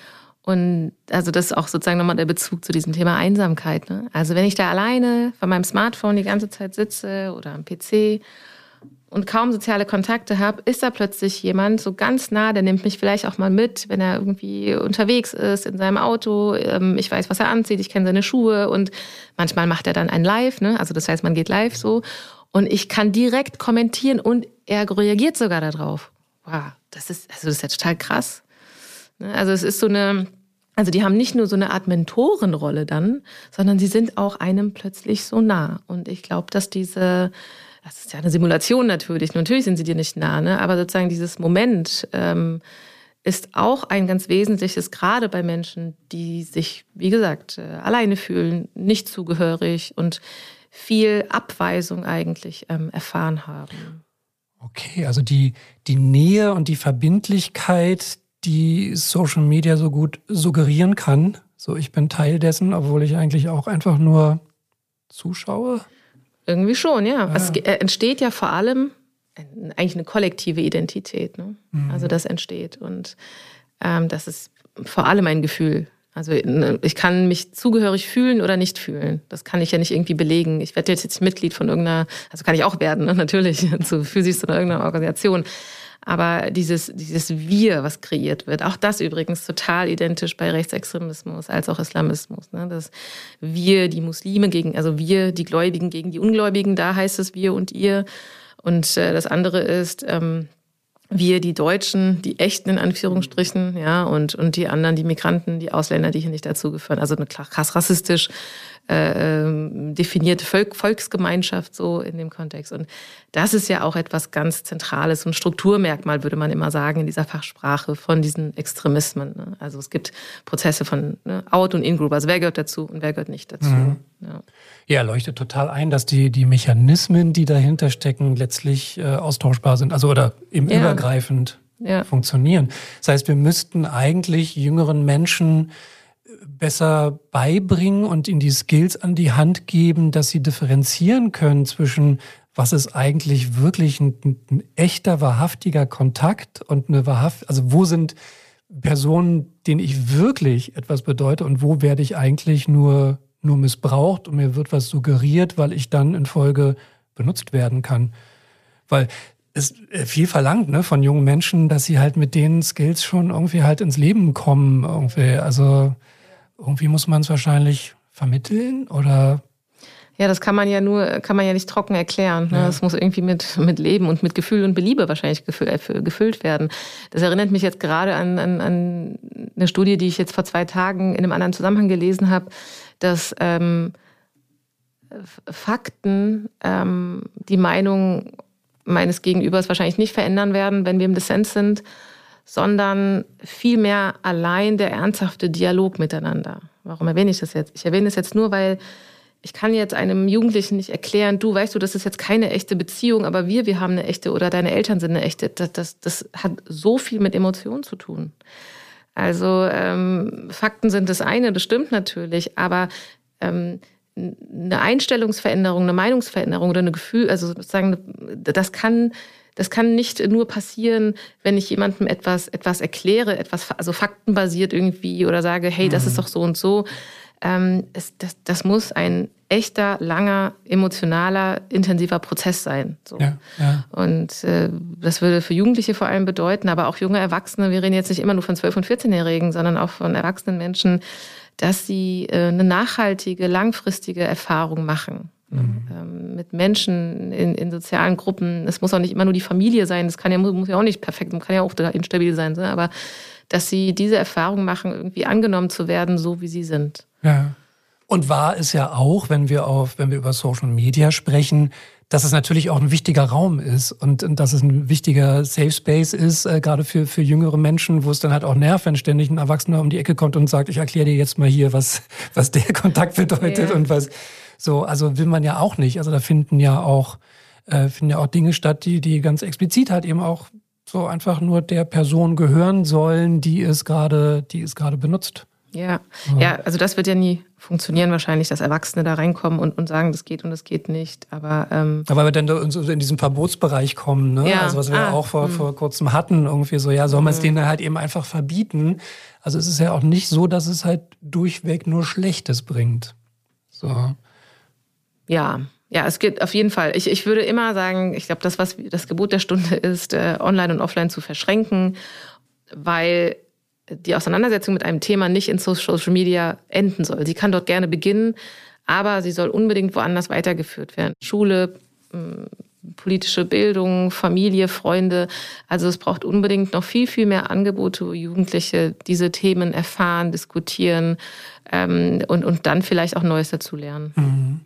Und also das ist auch sozusagen nochmal der Bezug zu diesem Thema Einsamkeit. Ne? Also wenn ich da alleine vor meinem Smartphone die ganze Zeit sitze oder am P C und kaum soziale Kontakte habe, ist da plötzlich jemand so ganz nah, der nimmt mich vielleicht auch mal mit, wenn er irgendwie unterwegs ist in seinem Auto. Ich weiß, was er anzieht, ich kenne seine Schuhe und manchmal macht er dann ein Live, ne? Also das heißt, man geht live so und ich kann direkt kommentieren und er reagiert sogar darauf. Wow, das ist, also das ist ja total krass. Also es ist so eine, also die haben nicht nur so eine Art Mentorenrolle dann, sondern sie sind auch einem plötzlich so nah. Und ich glaube, dass diese Das ist ja eine Simulation natürlich. Natürlich sind sie dir nicht nah, ne? Aber sozusagen dieses Moment ähm, ist auch ein ganz wesentliches, gerade bei Menschen, die sich, wie gesagt, äh, alleine fühlen, nicht zugehörig und viel Abweisung eigentlich ähm, erfahren haben. Okay, also die, die Nähe und die Verbindlichkeit, die Social Media so gut suggerieren kann. So, ich bin Teil dessen, obwohl ich eigentlich auch einfach nur zuschaue. Irgendwie schon, ja. ja. Es entsteht ja vor allem eigentlich eine kollektive Identität. Ne? Mhm. Also das entsteht. Und ähm, das ist vor allem ein Gefühl. Also ich kann mich zugehörig fühlen oder nicht fühlen. Das kann ich ja nicht irgendwie belegen. Ich werde jetzt, jetzt Mitglied von irgendeiner, also kann ich auch werden, ne? Natürlich, zu physisch oder irgendeiner Organisation. Aber dieses, dieses Wir, was kreiert wird, auch das übrigens total identisch bei Rechtsextremismus als auch Islamismus. Ne? Das Wir, die Muslime gegen, also wir, die Gläubigen gegen die Ungläubigen, da heißt es wir und ihr. Und äh, das andere ist ähm, wir, die Deutschen, die Echten in Anführungsstrichen, ja, und, und die anderen, die Migranten, die Ausländer, die hier nicht dazugehören. Also eine krass rassistisch äh, definierte Volk, Volksgemeinschaft so in dem Kontext. Und das ist ja auch etwas ganz Zentrales, so ein Strukturmerkmal, würde man immer sagen, in dieser Fachsprache von diesen Extremismen. Ne? Also es gibt Prozesse von ne, Out- und In-Group, also wer gehört dazu und wer gehört nicht dazu. Mhm. Ja. Ja, leuchtet total ein, dass die, die Mechanismen, die dahinter stecken, letztlich äh, austauschbar sind, also oder eben ja. übergreifend ja. funktionieren. Das heißt, wir müssten eigentlich jüngeren Menschen besser beibringen und ihnen die Skills an die Hand geben, dass sie differenzieren können zwischen was ist eigentlich wirklich ein, ein echter, wahrhaftiger Kontakt und eine wahrhaft, also wo sind Personen, denen ich wirklich etwas bedeute und wo werde ich eigentlich nur, nur missbraucht und mir wird was suggeriert, weil ich dann in Folge benutzt werden kann. Weil es viel verlangt, ne, von jungen Menschen, dass sie halt mit den Skills schon irgendwie halt ins Leben kommen. Irgendwie. Also irgendwie muss man es wahrscheinlich vermitteln oder? Ja, das kann man ja nur, kann man ja nicht trocken erklären. Ne? Ja. Das muss irgendwie mit, mit Leben und mit Gefühl und Beliebe wahrscheinlich gefüllt, gefüllt werden. Das erinnert mich jetzt gerade an, an, an eine Studie, die ich jetzt vor zwei Tagen in einem anderen Zusammenhang gelesen habe, dass ähm, Fakten ähm, die Meinung meines Gegenübers wahrscheinlich nicht verändern werden, wenn wir im Dissens sind, sondern vielmehr allein der ernsthafte Dialog miteinander. Warum erwähne ich das jetzt? Ich erwähne es jetzt nur, weil ich kann jetzt einem Jugendlichen nicht erklären, du, weißt du, das ist jetzt keine echte Beziehung, aber wir, wir haben eine echte oder deine Eltern sind eine echte. Das, das, das hat so viel mit Emotionen zu tun. Also ähm, Fakten sind das eine, das stimmt natürlich, aber ähm, eine Einstellungsveränderung, eine Meinungsveränderung oder eine Gefühl, also sozusagen, das kann, das kann nicht nur passieren, wenn ich jemandem etwas, etwas erkläre, etwas, also faktenbasiert irgendwie oder sage, hey, das ist doch so und so. Ähm, es, das, das muss ein echter, langer, emotionaler, intensiver Prozess sein. So. Ja, ja. Und äh, das würde für Jugendliche vor allem bedeuten, aber auch junge Erwachsene, wir reden jetzt nicht immer nur von zwölf- und vierzehnjährigen, sondern auch von erwachsenen Menschen, dass sie äh, eine nachhaltige, langfristige Erfahrung machen. Mhm. Ähm, mit Menschen in, in sozialen Gruppen. Es muss auch nicht immer nur die Familie sein, das kann ja, muss ja auch nicht perfekt, kann ja auch instabil sein, so. Aber dass sie diese Erfahrung machen, irgendwie angenommen zu werden, so wie sie sind. Ja. Und wahr ist ja auch, wenn wir auf, wenn wir über Social Media sprechen, dass es natürlich auch ein wichtiger Raum ist und, und dass es ein wichtiger Safe Space ist, äh, gerade für, für jüngere Menschen, wo es dann halt auch nervt, wenn ständig ein Erwachsener um die Ecke kommt und sagt, ich erkläre dir jetzt mal hier, was, was der Kontakt bedeutet, ja. Und was so, also will man ja auch nicht. Also da finden ja auch, äh, finden ja auch Dinge statt, die, die ganz explizit halt eben auch so einfach nur der Person gehören sollen, die es gerade, die es gerade benutzt. Ja. ja, ja, also das wird ja nie funktionieren wahrscheinlich, dass Erwachsene da reinkommen und, und sagen, das geht und das geht nicht. Aber ähm aber wir dann in diesen Verbotsbereich kommen, ne? Ja. Also was wir ah, auch vor, vor kurzem hatten, irgendwie so, ja, soll man es denen halt eben einfach verbieten? Also es ist ja auch nicht so, dass es halt durchweg nur Schlechtes bringt. So. Ja. Ja, es geht auf jeden Fall. Ich, ich würde immer sagen, ich glaube, das, was das Gebot der Stunde ist, äh, online und offline zu verschränken, weil die Auseinandersetzung mit einem Thema nicht in Social Media enden soll. Sie kann dort gerne beginnen, aber sie soll unbedingt woanders weitergeführt werden. Schule, politische Bildung, Familie, Freunde. Also es braucht unbedingt noch viel, viel mehr Angebote, wo Jugendliche diese Themen erfahren, diskutieren ähm, und, und dann vielleicht auch Neues dazulernen. Mhm.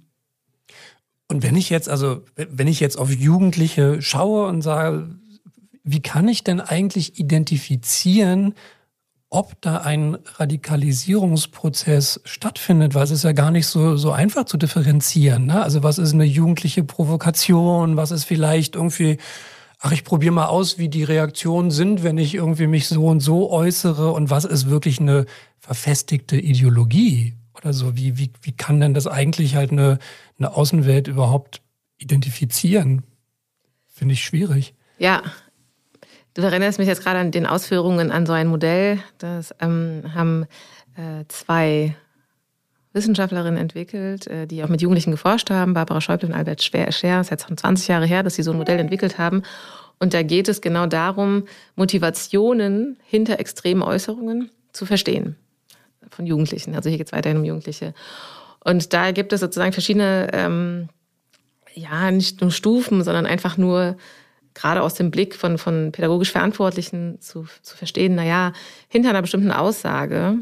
Und wenn ich jetzt, also wenn ich jetzt auf Jugendliche schaue und sage, wie kann ich denn eigentlich identifizieren, ob da ein Radikalisierungsprozess stattfindet, weil es ist ja gar nicht so, so einfach zu differenzieren, ne? Also was ist eine jugendliche Provokation, was ist vielleicht irgendwie, ach, ich probiere mal aus, wie die Reaktionen sind, wenn ich irgendwie mich so und so äußere, und was ist wirklich eine verfestigte Ideologie oder so, wie, wie, wie kann denn das eigentlich halt eine, eine Außenwelt überhaupt identifizieren? Finde ich schwierig. Ja. Du erinnerst mich jetzt gerade an den Ausführungen an so ein Modell. Das ähm, haben äh, zwei Wissenschaftlerinnen entwickelt, äh, die auch mit Jugendlichen geforscht haben, Barbara Schäuble und Albert Scher. Das ist jetzt schon zwanzig Jahre her, dass sie so ein Modell entwickelt haben. Und da geht es genau darum, Motivationen hinter extremen Äußerungen zu verstehen von Jugendlichen. Also hier geht es weiterhin um Jugendliche. Und da gibt es sozusagen verschiedene, ähm, ja, nicht nur Stufen, sondern einfach nur gerade aus dem Blick von, von pädagogisch Verantwortlichen zu, zu verstehen, naja, hinter einer bestimmten Aussage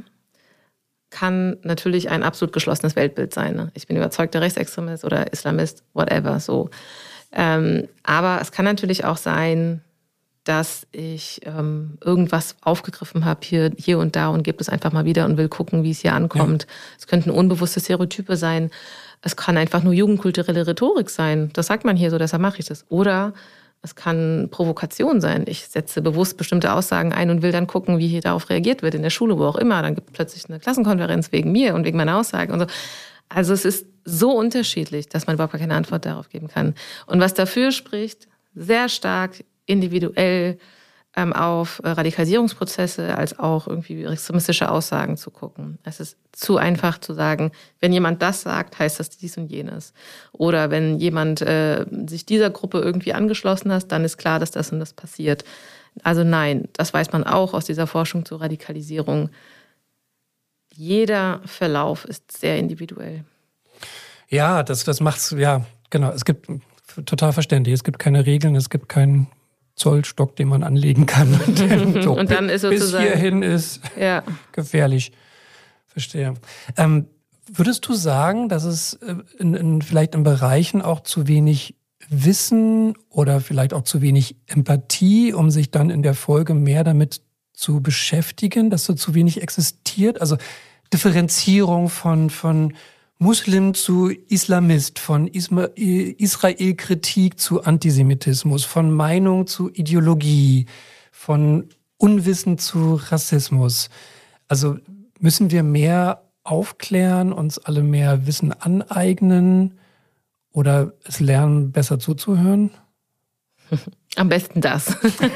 kann natürlich ein absolut geschlossenes Weltbild sein. Ne? Ich bin überzeugter Rechtsextremist oder Islamist, whatever, so. Ähm, aber es kann natürlich auch sein, dass ich ähm, irgendwas aufgegriffen habe hier, hier und da und gebe es einfach mal wieder und will gucken, wie es hier ankommt. Ja. Es könnten unbewusste Stereotype sein. Es kann einfach nur jugendkulturelle Rhetorik sein. Das sagt man hier so, deshalb mache ich das. Oder es kann Provokation sein. Ich setze bewusst bestimmte Aussagen ein und will dann gucken, wie hier darauf reagiert wird, in der Schule, wo auch immer. Dann gibt es plötzlich eine Klassenkonferenz wegen mir und wegen meiner Aussage und so. Also es ist so unterschiedlich, dass man überhaupt keine Antwort darauf geben kann. Und was dafür spricht, sehr stark individuell ähm, auf Radikalisierungsprozesse als auch irgendwie extremistische Aussagen zu gucken. Es ist zu einfach zu sagen, wenn jemand das sagt, heißt das dies und jenes. Oder wenn jemand äh, sich dieser Gruppe irgendwie angeschlossen hat, dann ist klar, dass das und das passiert. Also nein, das weiß man auch aus dieser Forschung zur Radikalisierung. Jeder Verlauf ist sehr individuell. Ja, das, das macht's, ja, genau. Es gibt, total verständlich, es gibt keine Regeln, es gibt keinen Zollstock, den man anlegen kann. Und, so, und dann ist sozusagen, bis hierhin ist ja gefährlich. Verstehe. Ähm, würdest du sagen, dass es in, in, vielleicht in Bereichen auch zu wenig Wissen oder vielleicht auch zu wenig Empathie, um sich dann in der Folge mehr damit zu beschäftigen, dass so zu wenig existiert? Also Differenzierung von, von Muslim zu Islamist, von Israel-Kritik zu Antisemitismus, von Meinung zu Ideologie, von Unwissen zu Rassismus. Also müssen wir mehr aufklären, uns alle mehr Wissen aneignen oder es lernen, besser zuzuhören? Am besten das.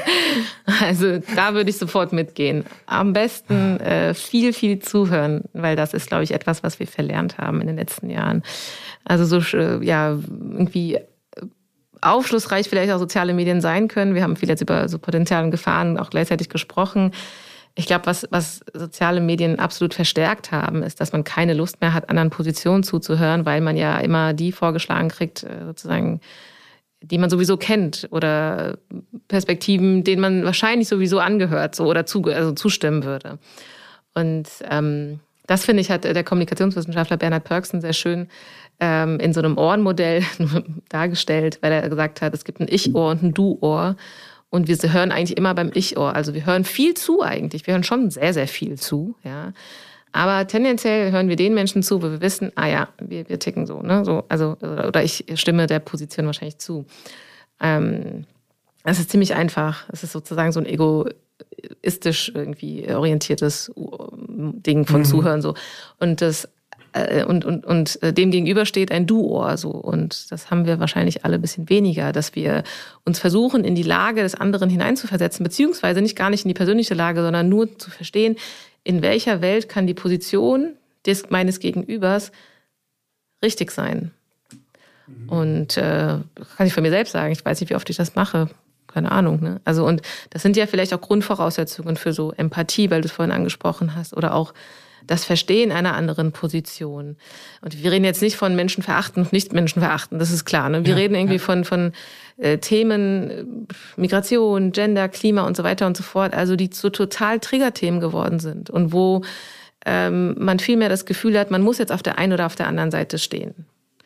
Also da würde ich sofort mitgehen. Am besten äh, viel, viel zuhören, weil das ist, glaube ich, etwas, was wir verlernt haben in den letzten Jahren. Also so äh, ja irgendwie aufschlussreich vielleicht auch soziale Medien sein können. Wir haben viel jetzt über so Potenziale und Gefahren auch gleichzeitig gesprochen. Ich glaube, was, was soziale Medien absolut verstärkt haben, ist, dass man keine Lust mehr hat, anderen Positionen zuzuhören, weil man ja immer die vorgeschlagen kriegt, sozusagen, die man sowieso kennt oder Perspektiven, denen man wahrscheinlich sowieso angehört so oder zu, also zustimmen würde. Und ähm, das, finde ich, hat der Kommunikationswissenschaftler Bernhard Pörksen sehr schön ähm, in so einem Ohrenmodell dargestellt, weil er gesagt hat, es gibt ein Ich-Ohr und ein Du-Ohr. Und wir hören eigentlich immer beim Ich-Ohr. Also wir hören viel zu eigentlich. Wir hören schon sehr, sehr viel zu. Ja. Aber tendenziell hören wir den Menschen zu, wo wir wissen, ah ja, wir, wir ticken so, ne? So, also, oder ich stimme der Position wahrscheinlich zu. Ähm, das ist ziemlich einfach. Es ist sozusagen so ein egoistisch irgendwie orientiertes Ding von mhm. Zuhören. So. Und das Und, und, und dem gegenüber steht ein Du-Ohr. So. Und das haben wir wahrscheinlich alle ein bisschen weniger, dass wir uns versuchen, in die Lage des anderen hineinzuversetzen, beziehungsweise nicht gar nicht in die persönliche Lage, sondern nur zu verstehen, in welcher Welt kann die Position des, meines Gegenübers richtig sein. Mhm. Und äh, kann ich von mir selbst sagen, ich weiß nicht, wie oft ich das mache. Keine Ahnung. Ne? Also, und das sind ja vielleicht auch Grundvoraussetzungen für so Empathie, weil du es vorhin angesprochen hast, oder auch das Verstehen einer anderen Position. Und wir reden jetzt nicht von Menschen verachten und nicht Menschen verachten, das ist klar. Ne? Wir ja, reden irgendwie ja. von, von äh, Themen Migration, Gender, Klima und so weiter und so fort, also die so total Triggerthemen geworden sind und wo ähm, man viel mehr das Gefühl hat, man muss jetzt auf der einen oder auf der anderen Seite stehen.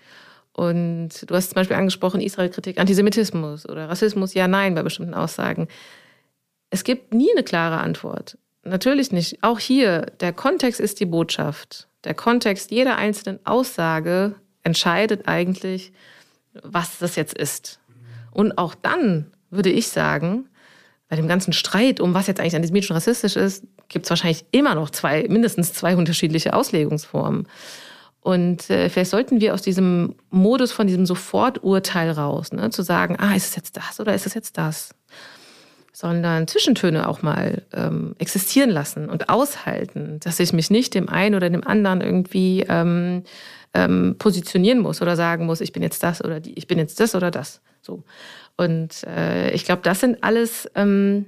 Und du hast zum Beispiel angesprochen, Israel-Kritik, Antisemitismus oder Rassismus, ja, nein, bei bestimmten Aussagen. Es gibt nie eine klare Antwort. Natürlich nicht. Auch hier, der Kontext ist die Botschaft. Der Kontext jeder einzelnen Aussage entscheidet eigentlich, was das jetzt ist. Und auch dann würde ich sagen, bei dem ganzen Streit um was jetzt eigentlich antisemitisch und rassistisch ist, gibt es wahrscheinlich immer noch zwei, mindestens zwei unterschiedliche Auslegungsformen. Und äh, vielleicht sollten wir aus diesem Modus von diesem Soforturteil raus, ne, zu sagen, ah, ist es jetzt das oder ist es jetzt das? Sondern Zwischentöne auch mal ähm, existieren lassen und aushalten, dass ich mich nicht dem einen oder dem anderen irgendwie ähm, ähm, positionieren muss oder sagen muss, ich bin jetzt das oder die, ich bin jetzt das oder das. So. Und äh, ich glaube, das sind alles ähm,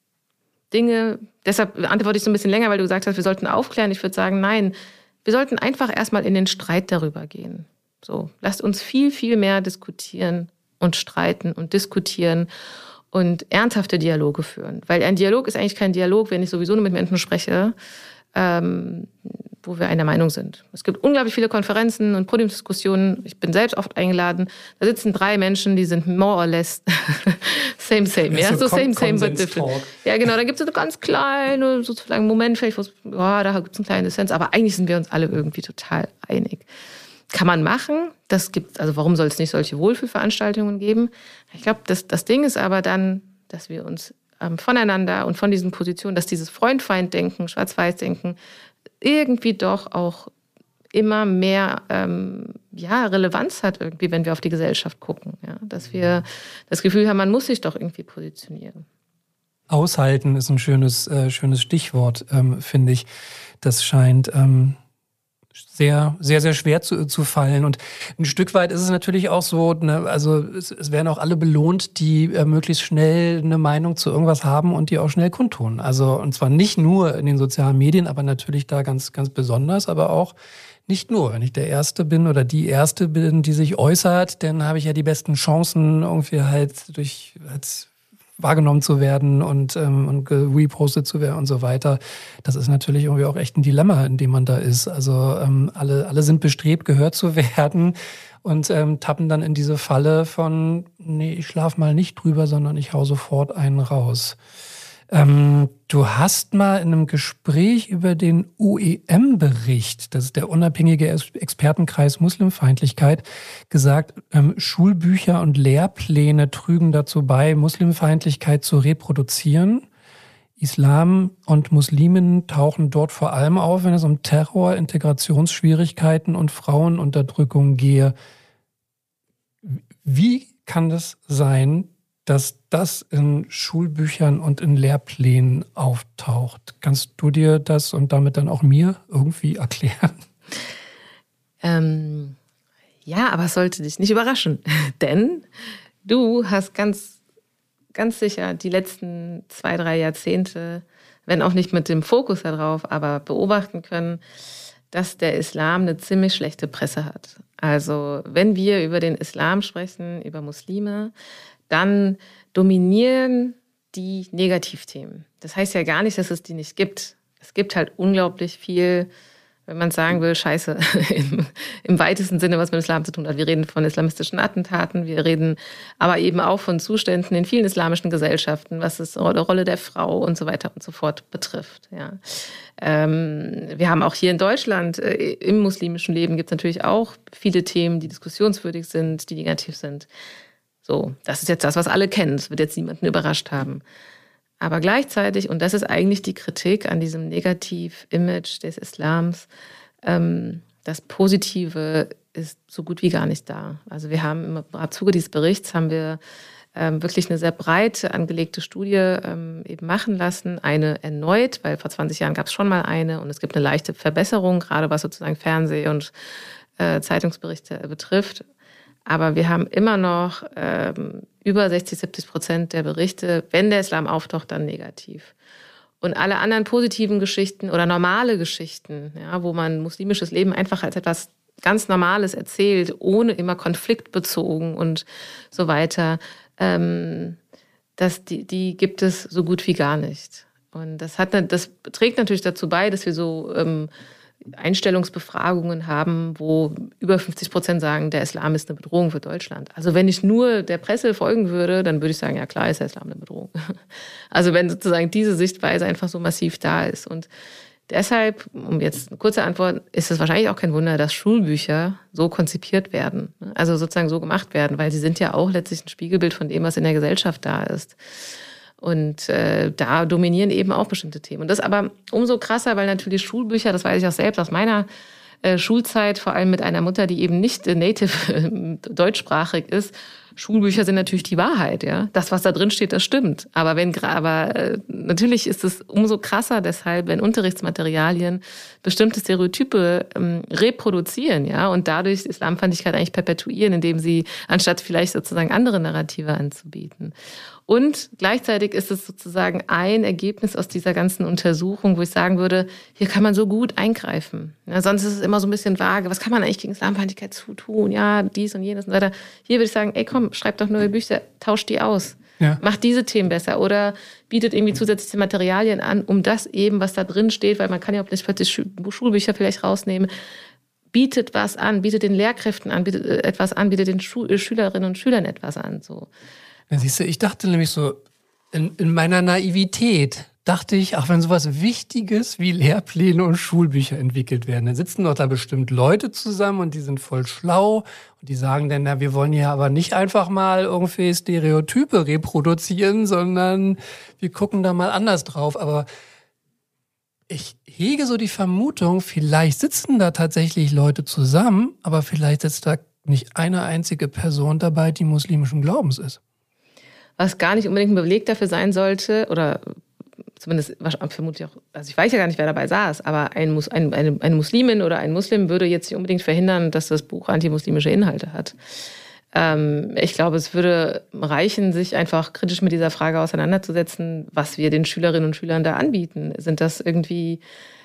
Dinge, deshalb antworte ich so ein bisschen länger, weil du gesagt hast, wir sollten aufklären. Ich würde sagen, nein, wir sollten einfach erstmal in den Streit darüber gehen. So, lasst uns viel, viel mehr diskutieren und streiten und diskutieren und ernsthafte Dialoge führen. Weil ein Dialog ist eigentlich kein Dialog, wenn ich sowieso nur mit Menschen spreche, ähm, wo wir einer Meinung sind. Es gibt unglaublich viele Konferenzen und Podiumsdiskussionen. Ich bin selbst oft eingeladen. Da sitzen drei Menschen, die sind more or less same, same. Ja, so, so same, same, but different. Ja, genau. Da gibt es so eine ganz kleine, sozusagen Moment, vielleicht, wo es, ja, da gibt es einen kleinen Dissens. Aber eigentlich sind wir uns alle irgendwie total einig. Kann man machen. Das gibt, also warum soll es nicht solche Wohlfühlveranstaltungen geben? Ich glaube, das, das Ding ist aber dann, dass wir uns ähm, voneinander und von diesen Positionen, dass dieses Freund-Feind-Denken, Schwarz-Weiß-Denken irgendwie doch auch immer mehr ähm, ja, Relevanz hat, irgendwie, wenn wir auf die Gesellschaft gucken. Ja? Dass wir das Gefühl haben, man muss sich doch irgendwie positionieren. Aushalten ist ein schönes, äh, schönes Stichwort, ähm, finde ich. Das scheint ähm, sehr, sehr, sehr schwer zu, zu fallen. Und ein Stück weit ist es natürlich auch so, ne, also es, es werden auch alle belohnt, die äh, möglichst schnell eine Meinung zu irgendwas haben und die auch schnell kundtun. Also, und zwar nicht nur in den sozialen Medien, aber natürlich da ganz, ganz besonders, aber auch nicht nur. Wenn ich der Erste bin oder die Erste bin, die sich äußert, dann habe ich ja die besten Chancen, irgendwie halt durch als wahrgenommen zu werden und, ähm, und repostet zu werden und so weiter. Das ist natürlich irgendwie auch echt ein Dilemma, in dem man da ist. Also ähm, alle, alle sind bestrebt, gehört zu werden und ähm, tappen dann in diese Falle von, nee, ich schlaf mal nicht drüber, sondern ich hau sofort einen raus. Ähm, du hast mal in einem Gespräch über den U E M-Bericht, das ist der unabhängige Expertenkreis Muslimfeindlichkeit, gesagt, ähm, Schulbücher und Lehrpläne trügen dazu bei, Muslimfeindlichkeit zu reproduzieren. Islam und Muslimen tauchen dort vor allem auf, wenn es um Terror, Integrationsschwierigkeiten und Frauenunterdrückung gehe. Wie kann das sein, dass das in Schulbüchern und in Lehrplänen auftaucht. Kannst du dir das und damit dann auch mir irgendwie erklären? Ähm, ja, aber es sollte dich nicht überraschen, denn du hast ganz, ganz sicher die letzten zwei, drei Jahrzehnte, wenn auch nicht mit dem Fokus darauf, aber beobachten können, dass der Islam eine ziemlich schlechte Presse hat. Also wenn wir über den Islam sprechen, über Muslime, dann dominieren die Negativthemen. Das heißt ja gar nicht, dass es die nicht gibt. Es gibt halt unglaublich viel, wenn man sagen will, Scheiße, im, im weitesten Sinne, was mit Islam zu tun hat. Wir reden von islamistischen Attentaten, wir reden aber eben auch von Zuständen in vielen islamischen Gesellschaften, was es die Rolle der Frau und so weiter und so fort betrifft. Ja. Ähm, wir haben auch hier in Deutschland, äh, im muslimischen Leben gibt es natürlich auch viele Themen, die diskussionswürdig sind, die negativ sind. So, das ist jetzt das, was alle kennen. Das wird jetzt niemanden überrascht haben. Aber gleichzeitig, und das ist eigentlich die Kritik an diesem Negativ-Image des Islams, ähm, das Positive ist so gut wie gar nicht da. Also wir haben im Zuge dieses Berichts haben wir ähm, wirklich eine sehr breit angelegte Studie ähm, eben machen lassen. Eine erneut, weil vor zwanzig Jahren gab es schon mal eine und es gibt eine leichte Verbesserung, gerade was sozusagen Fernseh- und äh, Zeitungsberichte betrifft. Aber wir haben immer noch ähm, über sechzig, siebzig Prozent der Berichte, wenn der Islam auftaucht, dann negativ. Und alle anderen positiven Geschichten oder normale Geschichten, ja, wo man muslimisches Leben einfach als etwas ganz Normales erzählt, ohne immer konfliktbezogen und so weiter, ähm, das, die, die gibt es so gut wie gar nicht. Und das, hat, das trägt natürlich dazu bei, dass wir so ähm, Einstellungsbefragungen haben, wo über fünfzig Prozent sagen, der Islam ist eine Bedrohung für Deutschland. Also wenn ich nur der Presse folgen würde, dann würde ich sagen, ja klar ist der Islam eine Bedrohung. Also wenn sozusagen diese Sichtweise einfach so massiv da ist. Und deshalb, um jetzt eine kurze Antwort, ist es wahrscheinlich auch kein Wunder, dass Schulbücher so konzipiert werden. Also sozusagen so gemacht werden, weil sie sind ja auch letztlich ein Spiegelbild von dem, was in der Gesellschaft da ist. Und äh, da dominieren eben auch bestimmte Themen. Und das aber umso krasser, weil natürlich Schulbücher, das weiß ich auch selbst aus meiner äh, Schulzeit, vor allem mit einer Mutter, die eben nicht äh, native äh, deutschsprachig ist, Schulbücher sind natürlich die Wahrheit, ja. Das, was da drin steht, das stimmt. Aber wenn, aber äh, natürlich ist es umso krasser deshalb, wenn Unterrichtsmaterialien bestimmte Stereotype ähm, reproduzieren, ja, und dadurch Islamfeindlichkeit eigentlich perpetuieren, indem sie, anstatt vielleicht sozusagen andere Narrative anzubieten. Und gleichzeitig ist es sozusagen ein Ergebnis aus dieser ganzen Untersuchung, wo ich sagen würde, hier kann man so gut eingreifen. Ja, sonst ist es immer so ein bisschen vage. Was kann man eigentlich gegen Islamfeindlichkeit tun? Ja, dies und jenes und so weiter. Hier würde ich sagen, ey komm, schreibt doch neue Bücher, tauscht die aus. Ja. Macht diese Themen besser oder bietet irgendwie zusätzliche Materialien an, um das eben, was da drin steht, weil man kann ja auch nicht plötzlich Schulbücher vielleicht rausnehmen, bietet was an, bietet den Lehrkräften an, bietet etwas an, bietet den Schu- Schülerinnen und Schülern etwas an, so. Ja, siehst du, ich dachte nämlich so, in, in meiner Naivität dachte ich, ach, wenn sowas Wichtiges wie Lehrpläne und Schulbücher entwickelt werden, dann sitzen doch da bestimmt Leute zusammen und die sind voll schlau und die sagen dann, na, wir wollen ja aber nicht einfach mal irgendwie Stereotype reproduzieren, sondern wir gucken da mal anders drauf. Aber ich hege so die Vermutung, vielleicht sitzen da tatsächlich Leute zusammen, aber vielleicht sitzt da nicht eine einzige Person dabei, die muslimischen Glaubens ist. Was gar nicht unbedingt ein Beleg dafür sein sollte, oder zumindest vermutlich auch, also ich weiß ja gar nicht, wer dabei saß, aber ein, ein, eine, eine Muslimin oder ein Muslim würde jetzt nicht unbedingt verhindern, dass das Buch antimuslimische Inhalte hat. Ähm, ich glaube, es würde reichen, sich einfach kritisch mit dieser Frage auseinanderzusetzen, was wir den Schülerinnen und Schülern da anbieten. Sind das irgendwie,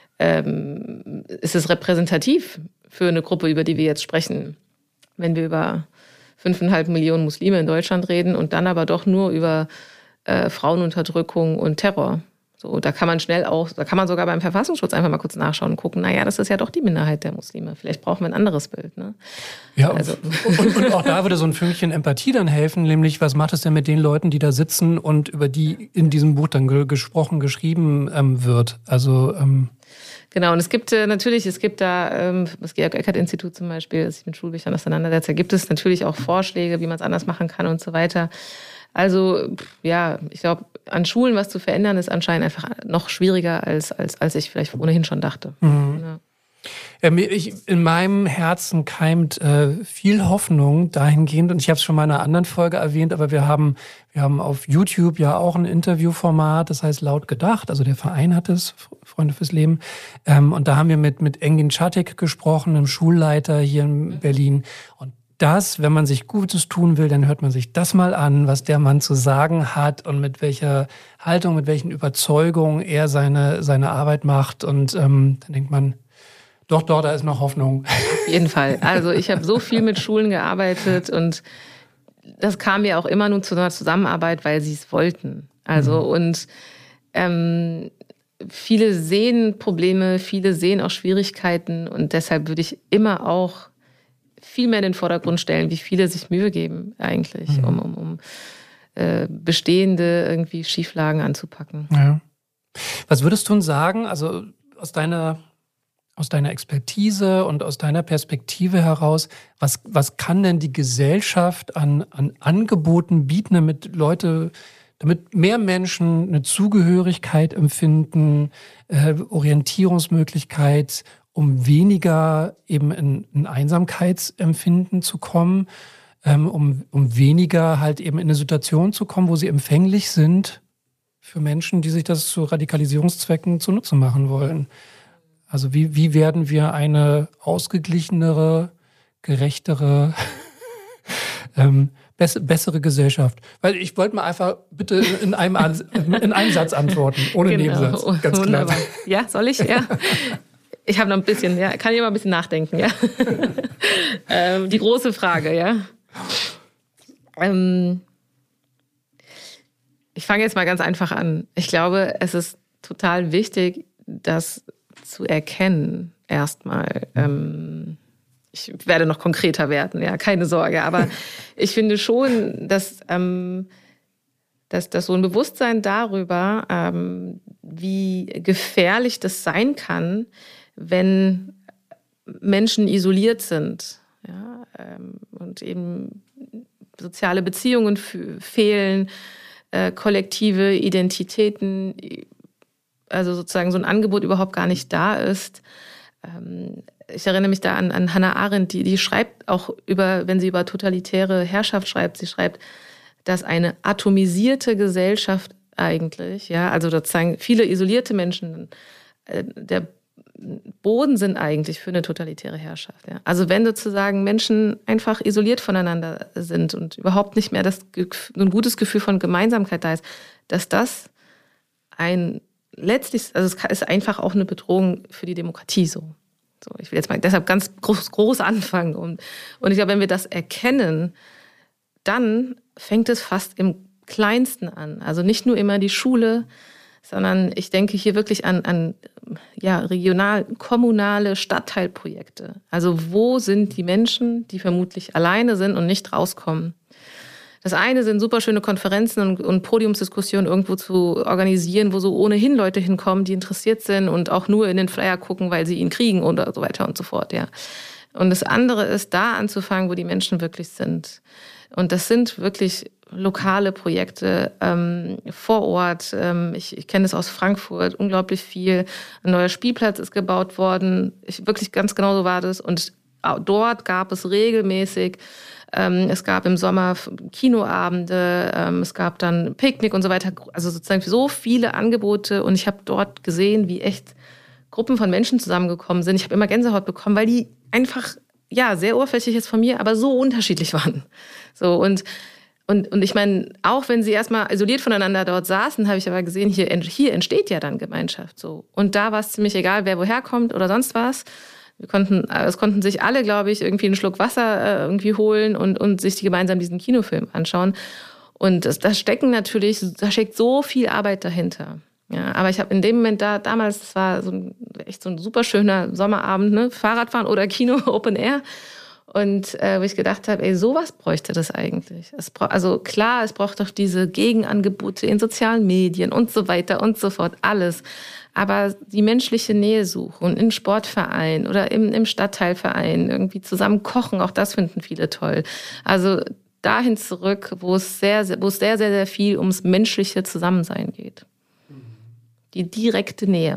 ähm, ist es repräsentativ für eine Gruppe, über die wir jetzt sprechen, wenn wir über fünfeinhalb Millionen Muslime in Deutschland reden und dann aber doch nur über äh, Frauenunterdrückung und Terror. So, da kann man schnell auch, da kann man sogar beim Verfassungsschutz einfach mal kurz nachschauen und gucken, naja, das ist ja doch die Minderheit der Muslime. Vielleicht brauchen wir ein anderes Bild. Ne? Ja, also. und, und auch da würde so ein Fünkchen Empathie dann helfen, nämlich was macht es denn mit den Leuten, die da sitzen und über die in diesem Buch dann ge- gesprochen, geschrieben ähm, wird. Also ähm Genau, und es gibt äh, natürlich, es gibt da, ähm, das Georg-Eckert-Institut zum Beispiel, das sich mit Schulbüchern auseinandersetzt, da gibt es natürlich auch Vorschläge, wie man es anders machen kann und so weiter. Also ja, ich glaube, an Schulen was zu verändern, ist anscheinend einfach noch schwieriger, als, als, als ich vielleicht ohnehin schon dachte. Mhm. Ja. Ja, ich, in meinem Herzen keimt äh, viel Hoffnung dahingehend, und ich habe es schon mal in einer anderen Folge erwähnt, aber wir haben, wir haben auf YouTube ja auch ein Interviewformat, das heißt Laut gedacht, also der Verein hat es, Freunde fürs Leben, ähm, und da haben wir mit, mit Engin Çatik gesprochen, einem Schulleiter hier in Berlin, und das, wenn man sich Gutes tun will, dann hört man sich das mal an, was der Mann zu sagen hat und mit welcher Haltung, mit welchen Überzeugungen er seine, seine Arbeit macht, und ähm, dann denkt man, Doch, doch, da ist noch Hoffnung. Auf jeden Fall. Also ich habe so viel mit Schulen gearbeitet und das kam ja auch immer nur zu einer Zusammenarbeit, weil sie es wollten. Also mhm. und ähm, viele sehen Probleme, viele sehen auch Schwierigkeiten und deshalb würde ich immer auch viel mehr in den Vordergrund stellen, wie viele sich Mühe geben eigentlich, mhm. um, um, um äh, bestehende irgendwie Schieflagen anzupacken. Ja. Was würdest du denn sagen, also aus deiner Aus deiner Expertise und aus deiner Perspektive heraus, was, was kann denn die Gesellschaft an, an Angeboten bieten, damit Leute, damit mehr Menschen eine Zugehörigkeit empfinden, äh, Orientierungsmöglichkeit, um weniger eben in ein Einsamkeitsempfinden zu kommen, ähm, um, um weniger halt eben in eine Situation zu kommen, wo sie empfänglich sind für Menschen, die sich das zu Radikalisierungszwecken zunutze machen wollen? Also wie, wie werden wir eine ausgeglichenere, gerechtere, ähm, bess- bessere Gesellschaft? Weil ich wollte mal einfach bitte in einem, in einem Satz antworten, ohne genau. Nebensatz. Ganz klar. Ja, soll ich? Ja. Ich habe noch ein bisschen, ja, kann ich mal ein bisschen nachdenken, ja. ähm, die große Frage, ja. Ähm, ich fange jetzt mal ganz einfach an. Ich glaube, es ist total wichtig, dass zu erkennen, erstmal. Ähm, ich werde noch konkreter werden, ja, keine Sorge. Aber ich finde schon, dass, ähm, dass, dass so ein Bewusstsein darüber, ähm, wie gefährlich das sein kann, wenn Menschen isoliert sind, ja, ähm, und eben soziale Beziehungen f- fehlen, äh, kollektive Identitäten, also sozusagen so ein Angebot überhaupt gar nicht da ist. Ich erinnere mich da an, an Hannah Arendt, die, die schreibt auch über, wenn sie über totalitäre Herrschaft schreibt, sie schreibt, dass eine atomisierte Gesellschaft eigentlich, ja, also sozusagen viele isolierte Menschen, der Boden sind eigentlich für eine totalitäre Herrschaft. Ja. Also wenn sozusagen Menschen einfach isoliert voneinander sind und überhaupt nicht mehr das, ein gutes Gefühl von Gemeinsamkeit da ist, dass das ein letztlich, also es ist einfach auch eine Bedrohung für die Demokratie so. So, ich will jetzt mal deshalb ganz groß, groß anfangen. Und, und ich glaube, wenn wir das erkennen, dann fängt es fast im Kleinsten an. Also nicht nur immer die Schule, sondern ich denke hier wirklich an, an ja, regional, kommunale Stadtteilprojekte. Also wo sind die Menschen, die vermutlich alleine sind und nicht rauskommen? Das eine sind super schöne Konferenzen und, und Podiumsdiskussionen irgendwo zu organisieren, wo so ohnehin Leute hinkommen, die interessiert sind und auch nur in den Flyer gucken, weil sie ihn kriegen oder so weiter und so fort. Ja. Und das andere ist, da anzufangen, wo die Menschen wirklich sind. Und das sind wirklich lokale Projekte ähm, vor Ort. Ähm, ich ich kenne das aus Frankfurt, unglaublich viel. Ein neuer Spielplatz ist gebaut worden. Ich, wirklich ganz genau so war das. Und dort gab es regelmäßig Es gab im Sommer Kinoabende, es gab dann Picknick und so weiter. Also sozusagen so viele Angebote. Und ich habe dort gesehen, wie echt Gruppen von Menschen zusammengekommen sind. Ich habe immer Gänsehaut bekommen, weil die einfach, ja, sehr oberflächlich jetzt von mir, aber so unterschiedlich waren. So und und und ich meine, auch wenn sie erstmal isoliert voneinander dort saßen, habe ich aber gesehen, hier hier entsteht ja dann Gemeinschaft. So und da war es ziemlich egal, wer woher kommt oder sonst was. Wir konnten, es konnten sich alle, glaube ich, irgendwie einen Schluck Wasser äh, irgendwie holen und, und sich gemeinsam diesen Kinofilm anschauen. Und das, das stecken natürlich, da steckt so viel Arbeit dahinter. Ja, aber ich habe in dem Moment da, damals, das war so ein, echt so ein super schöner Sommerabend, ne, Fahrradfahren oder Kino, Open Air. Und äh, wo ich gedacht habe, ey, sowas bräuchte das eigentlich. Es bra- also klar, es braucht doch diese Gegenangebote in sozialen Medien und so weiter und so fort, alles. Aber die menschliche Nähe suchen, im Sportverein oder im, im Stadtteilverein, irgendwie zusammen kochen, auch das finden viele toll. Also dahin zurück, wo es sehr, sehr, wo es sehr, sehr, sehr viel ums menschliche Zusammensein geht. Die direkte Nähe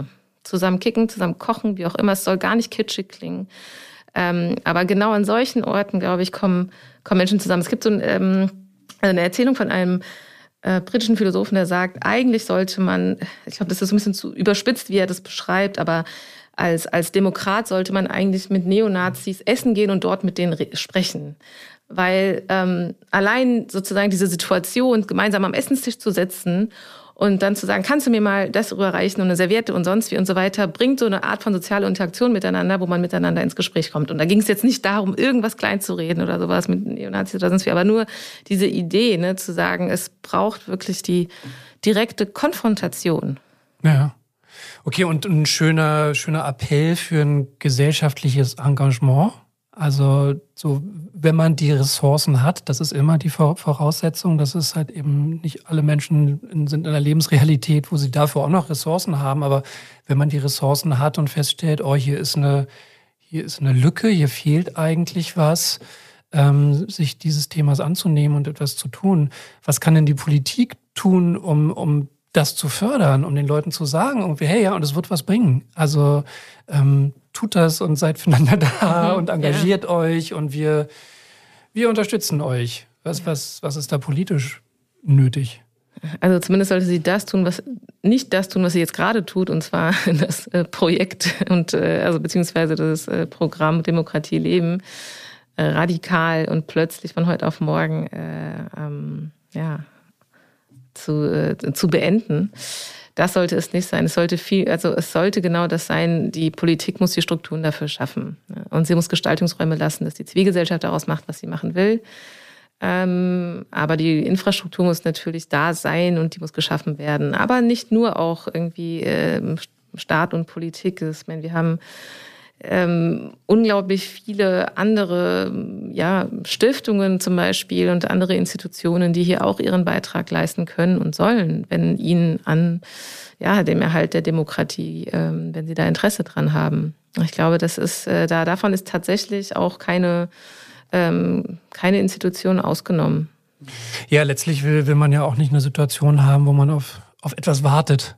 zusammen kicken, zusammen kochen, wie auch immer. Es soll gar nicht kitschig klingen. Ähm, aber genau an solchen Orten, glaube ich, kommen, kommen Menschen zusammen. Es gibt so ein, ähm, eine Erzählung von einem äh, britischen Philosophen, der sagt, eigentlich sollte man, ich glaube, das ist ein bisschen zu überspitzt, wie er das beschreibt, aber als, als Demokrat sollte man eigentlich mit Neonazis essen gehen und dort mit denen re- sprechen. Weil ähm, allein sozusagen diese Situation, gemeinsam am Essenstisch zu sitzen und dann zu sagen, kannst du mir mal das überreichen und eine Serviette und sonst wie und so weiter, bringt so eine Art von sozialer Interaktion miteinander, wo man miteinander ins Gespräch kommt. Und da ging es jetzt nicht darum, irgendwas klein zu reden oder sowas mit Neonazis oder sonst wie, aber nur diese Idee, ne, zu sagen, es braucht wirklich die direkte Konfrontation. Ja. Okay, und ein schöner, schöner Appell für ein gesellschaftliches Engagement. Also so, wenn man die Ressourcen hat, das ist immer die Voraussetzung, dass es halt eben nicht alle Menschen sind in einer Lebensrealität, wo sie dafür auch noch Ressourcen haben, aber wenn man die Ressourcen hat und feststellt, oh, hier ist eine, hier ist eine Lücke, hier fehlt eigentlich was, ähm, sich dieses Themas anzunehmen und etwas zu tun. Was kann denn die Politik tun, um, um das zu fördern, um den Leuten zu sagen, irgendwie, hey, ja, und es wird was bringen. Also ähm, tut das und seid füreinander da mhm, und engagiert ja. euch und wir, wir unterstützen euch. Was, was, was ist da politisch nötig? Also zumindest sollte sie das tun, was nicht das tun, was sie jetzt gerade tut, und zwar das äh, Projekt und äh, also beziehungsweise das äh, Programm Demokratie leben äh, radikal und plötzlich von heute auf morgen äh, ähm, ja zu, äh, zu beenden. Das sollte es nicht sein. Es sollte viel, also es sollte genau das sein, die Politik muss die Strukturen dafür schaffen. Und sie muss Gestaltungsräume lassen, dass die Zivilgesellschaft daraus macht, was sie machen will. Ähm, aber die Infrastruktur muss natürlich da sein und die muss geschaffen werden. Aber nicht nur auch irgendwie äh, Staat und Politik. Ich meine, wir haben ähm, unglaublich viele andere ja, Stiftungen zum Beispiel und andere Institutionen, die hier auch ihren Beitrag leisten können und sollen, wenn ihnen an ja, dem Erhalt der Demokratie, ähm, wenn sie da Interesse dran haben. Ich glaube, das ist äh, da davon ist tatsächlich auch keine ähm, keine Institution ausgenommen. Ja, letztlich will, will man ja auch nicht eine Situation haben, wo man auf auf etwas wartet.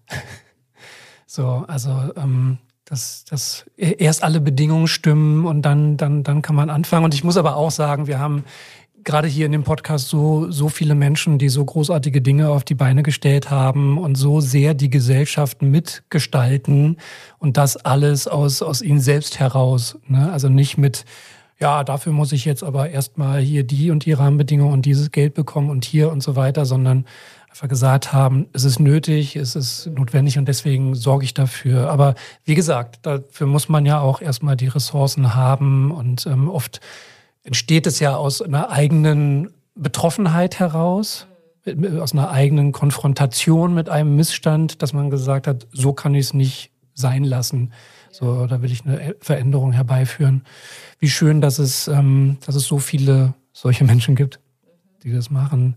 So, also ähm Dass, dass erst alle Bedingungen stimmen und dann, dann, dann kann man anfangen. Und ich muss aber auch sagen, wir haben gerade hier in dem Podcast so, so viele Menschen, die so großartige Dinge auf die Beine gestellt haben und so sehr die Gesellschaft mitgestalten und das alles aus, aus ihnen selbst heraus. Ne? Also nicht mit, ja, dafür muss ich jetzt aber erstmal hier die und die Rahmenbedingungen und dieses Geld bekommen und hier und so weiter, sondern einfach gesagt haben, es ist nötig, es ist notwendig und deswegen sorge ich dafür. Aber wie gesagt, dafür muss man ja auch erstmal die Ressourcen haben und ähm, oft entsteht es ja aus einer eigenen Betroffenheit heraus, aus einer eigenen Konfrontation mit einem Missstand, dass man gesagt hat, so kann ich es nicht sein lassen. So, da will ich eine Veränderung herbeiführen. Wie schön, dass es, ähm, dass es so viele solche Menschen gibt, die das machen.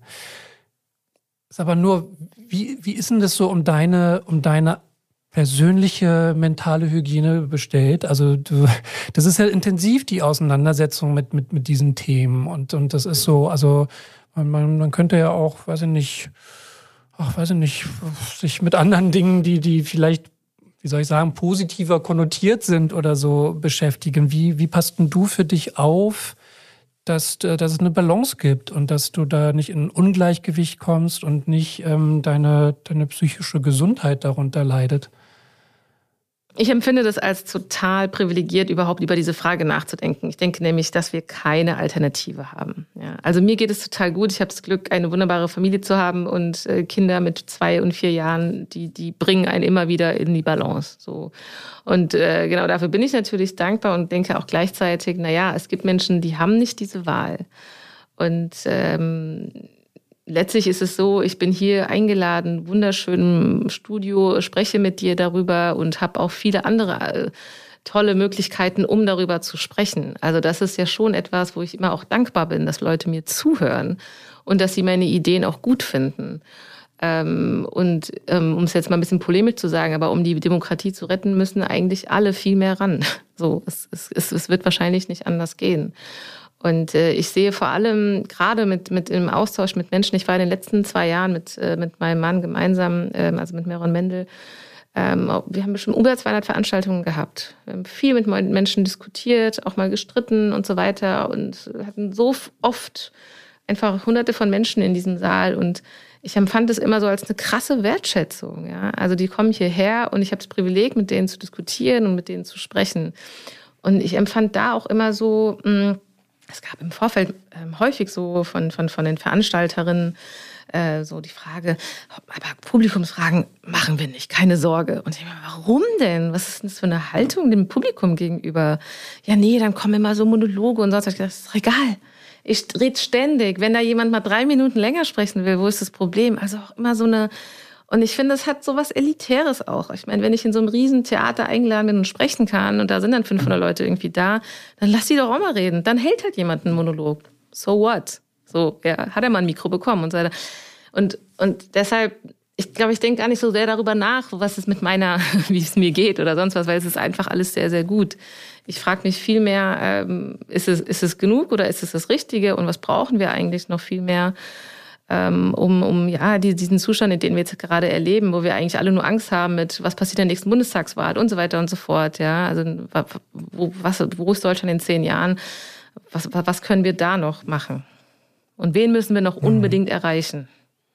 Ist aber nur, wie, wie ist denn das so um deine, um deine persönliche mentale Hygiene bestellt? Also du, das ist ja intensiv, die Auseinandersetzung mit, mit, mit diesen Themen. Und, und das ist so, also man, man, man könnte ja auch, weiß ich nicht, ach, weiß ich nicht, sich mit anderen Dingen, die, die vielleicht, wie soll ich sagen, positiver konnotiert sind oder so beschäftigen. Wie, wie passt denn du für dich auf, dass, dass es eine Balance gibt und dass du da nicht in ein Ungleichgewicht kommst und nicht ähm, deine, deine psychische Gesundheit darunter leidet? Ich empfinde das als total privilegiert, überhaupt über diese Frage nachzudenken. Ich denke nämlich, dass wir keine Alternative haben. Ja, also mir geht es total gut. Ich habe das Glück, eine wunderbare Familie zu haben und äh, Kinder mit zwei und vier Jahren, die, die bringen einen immer wieder in die Balance. So. Und äh, genau dafür bin ich natürlich dankbar und denke auch gleichzeitig, naja, es gibt Menschen, die haben nicht diese Wahl. Und ähm, letztlich ist es so, ich bin hier eingeladen, wunderschön im Studio, spreche mit dir darüber und habe auch viele andere äh, tolle Möglichkeiten, um darüber zu sprechen. Also das ist ja schon etwas, wo ich immer auch dankbar bin, dass Leute mir zuhören und dass sie meine Ideen auch gut finden. Ähm, und ähm, um es jetzt mal ein bisschen polemisch zu sagen, aber um die Demokratie zu retten, müssen eigentlich alle viel mehr ran. So, es, es, es wird wahrscheinlich nicht anders gehen. Und äh, ich sehe vor allem gerade mit, mit im Austausch mit Menschen, ich war in den letzten zwei Jahren mit, äh, mit meinem Mann gemeinsam, äh, also mit Meron Mendel, Ähm, wir haben bestimmt über zweihundert Veranstaltungen gehabt. Wir haben viel mit Menschen diskutiert, auch mal gestritten und so weiter und hatten so oft einfach hunderte von Menschen in diesem Saal und ich empfand es immer so als eine krasse Wertschätzung. Ja? Also die kommen hierher und ich habe das Privileg, mit denen zu diskutieren und mit denen zu sprechen. Und ich empfand da auch immer so, mh, es gab im Vorfeld ähm, häufig so von, von, von den Veranstalterinnen äh, so die Frage, aber Publikumsfragen machen wir nicht, keine Sorge. Und ich denke mir, warum denn? Was ist denn das für eine Haltung dem Publikum gegenüber? Ja, nee, dann kommen immer so Monologe und sonst. Ich dachte, das ist doch egal. Ich rede ständig. Wenn da jemand mal drei Minuten länger sprechen will, wo ist das Problem? Also auch immer so eine... Und ich finde, es hat so was Elitäres auch. Ich meine, wenn ich in so einem riesen Theater eingeladen bin und sprechen kann und da sind dann fünfhundert Leute irgendwie da, dann lass die doch auch mal reden. Dann hält halt jemand einen Monolog. So what? So, ja, hat er mal ein Mikro bekommen und so weiter. Und, und deshalb, ich glaube, ich denke gar nicht so sehr darüber nach, was es mit meiner, wie es mir geht oder sonst was, weil es ist einfach alles sehr, sehr gut. Ich frage mich viel mehr, ähm, ist es, ist es genug oder ist es das Richtige und was brauchen wir eigentlich noch viel mehr, ähm, um, um ja, die, diesen Zustand, den wir jetzt gerade erleben, wo wir eigentlich alle nur Angst haben mit, was passiert in der nächsten Bundestagswahl und so weiter und so fort. Ja, also wo, was, wo ist Deutschland in zehn Jahren? Was, was können wir da noch machen? Und wen müssen wir noch unbedingt erreichen?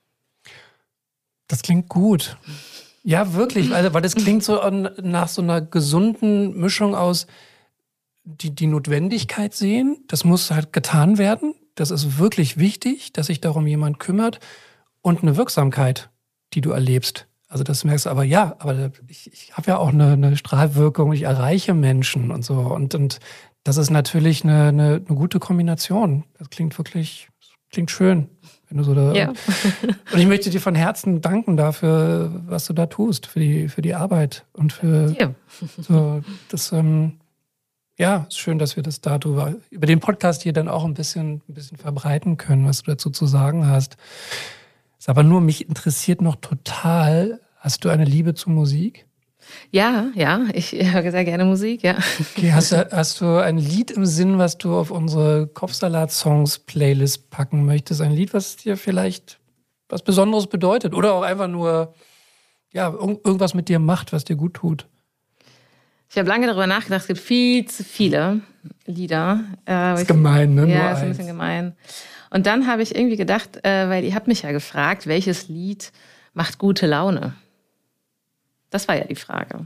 Das klingt gut. Ja, wirklich, weil, weil das klingt so nach so einer gesunden Mischung aus die, die Notwendigkeit sehen. Das muss halt getan werden. Das ist wirklich wichtig, dass sich darum jemand kümmert. Und eine Wirksamkeit, die du erlebst. Also das merkst du aber, ja, aber ich, ich habe ja auch eine, eine Strahlwirkung, ich erreiche Menschen und so. Und, und das ist natürlich eine, eine, eine gute Kombination. Das klingt wirklich, klingt schön. Wenn du so da, ja. Und ich möchte dir von Herzen danken dafür, was du da tust, für die, für die Arbeit und für ja. so, das, ähm, ja, ist schön, dass wir das darüber, über den Podcast hier dann auch ein bisschen, ein bisschen verbreiten können, was du dazu zu sagen hast. Ist aber nur, mich interessiert noch total, hast du eine Liebe zur Musik? Ja, ja, ich höre sehr gerne Musik, ja. Okay, hast du, hast du ein Lied im Sinn, was du auf unsere Kopfsalat-Songs-Playlist packen möchtest? Ein Lied, was dir vielleicht was Besonderes bedeutet? Oder auch einfach nur, ja, irgendwas mit dir macht, was dir gut tut? Ich habe lange darüber nachgedacht, es gibt viel zu viele Lieder. Das ist gemein, ne? Ja, nur ist ein bisschen gemein. Und dann habe ich irgendwie gedacht, äh, weil ihr habt mich ja gefragt, welches Lied macht gute Laune? Das war ja die Frage.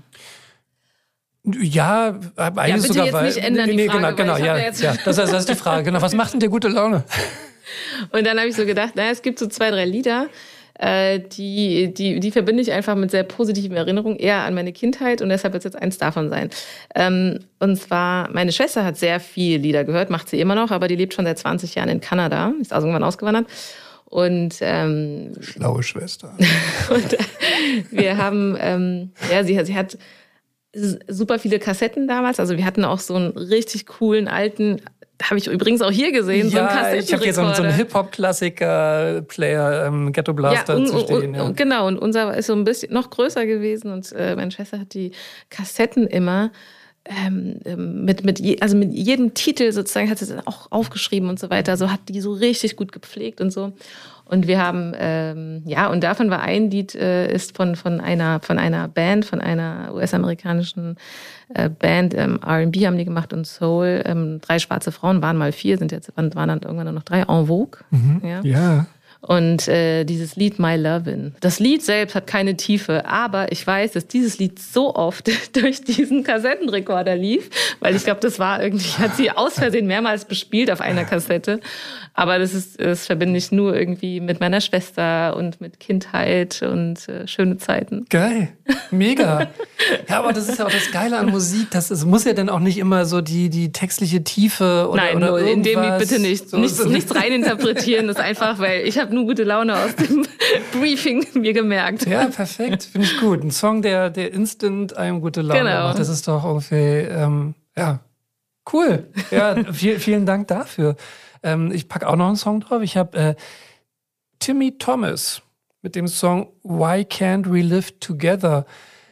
Ja, eigentlich ja, bitte sogar, jetzt weil, nicht ändern, die nee, Frage, genau, genau, ja, ja, jetzt ja, das, das ist die Frage. Genau, was macht denn dir gute Laune? Und dann habe ich so gedacht, naja, es gibt so zwei, drei Lieder, äh, die, die, die verbinde ich einfach mit sehr positiven Erinnerungen, eher an meine Kindheit und deshalb wird es jetzt eins davon sein. Ähm, und zwar, meine Schwester hat sehr viele Lieder gehört, macht sie immer noch, aber die lebt schon seit zwanzig Jahren in Kanada, ist also irgendwann ausgewandert. Und ähm, schlaue Schwester. Und äh, wir haben, ähm, ja, sie, sie hat super viele Kassetten damals. Also wir hatten auch so einen richtig coolen alten, habe ich übrigens auch hier gesehen, ja, so einen Kassettenrekorder. Ich habe hier so einen, so einen Hip-Hop-Klassiker-Player, ähm, Ghetto Blaster ja, und, zu stehen. Ja. Und, genau, und unser ist so ein bisschen noch größer gewesen und äh, meine Schwester hat die Kassetten immer Ähm, mit, mit, je, also mit jedem Titel sozusagen hat sie dann auch aufgeschrieben und so weiter. So hat die so richtig gut gepflegt und so. Und wir haben, ähm, ja, und davon war ein Lied, äh, ist von, von, einer, von einer Band, von einer U S-amerikanischen äh, Band, ähm, R and B haben die gemacht und Soul. Ähm, drei schwarze Frauen, waren mal vier, sind jetzt, waren dann irgendwann nur noch drei, En Vogue. Mhm. Ja. ja. Und äh, dieses Lied My Lovin'. Das Lied selbst hat keine Tiefe, aber ich weiß, dass dieses Lied so oft durch diesen Kassettenrekorder lief, weil ich glaube, das war irgendwie, hat sie aus Versehen mehrmals bespielt auf einer Kassette. Aber das ist, das verbinde ich nur irgendwie mit meiner Schwester und mit Kindheit und äh, schöne Zeiten. Geil, mega. Ja, aber das ist ja auch das Geile an Musik. Das ist, muss ja dann auch nicht immer so die, die textliche Tiefe oder Nein, oder nur in dem Lied bitte nicht. So, nichts, so. nichts reininterpretieren, das ist einfach, weil ich habe nur gute Laune aus dem Briefing mir gemerkt. Ja, perfekt, finde ich gut. Ein Song, der, der instant einem gute Laune genau. macht. Das ist doch irgendwie, ähm, ja, cool. Ja, viel, vielen Dank dafür. Ähm, ich packe auch noch einen Song drauf. Ich habe äh, Timmy Thomas mit dem Song Why Can't We Live Together?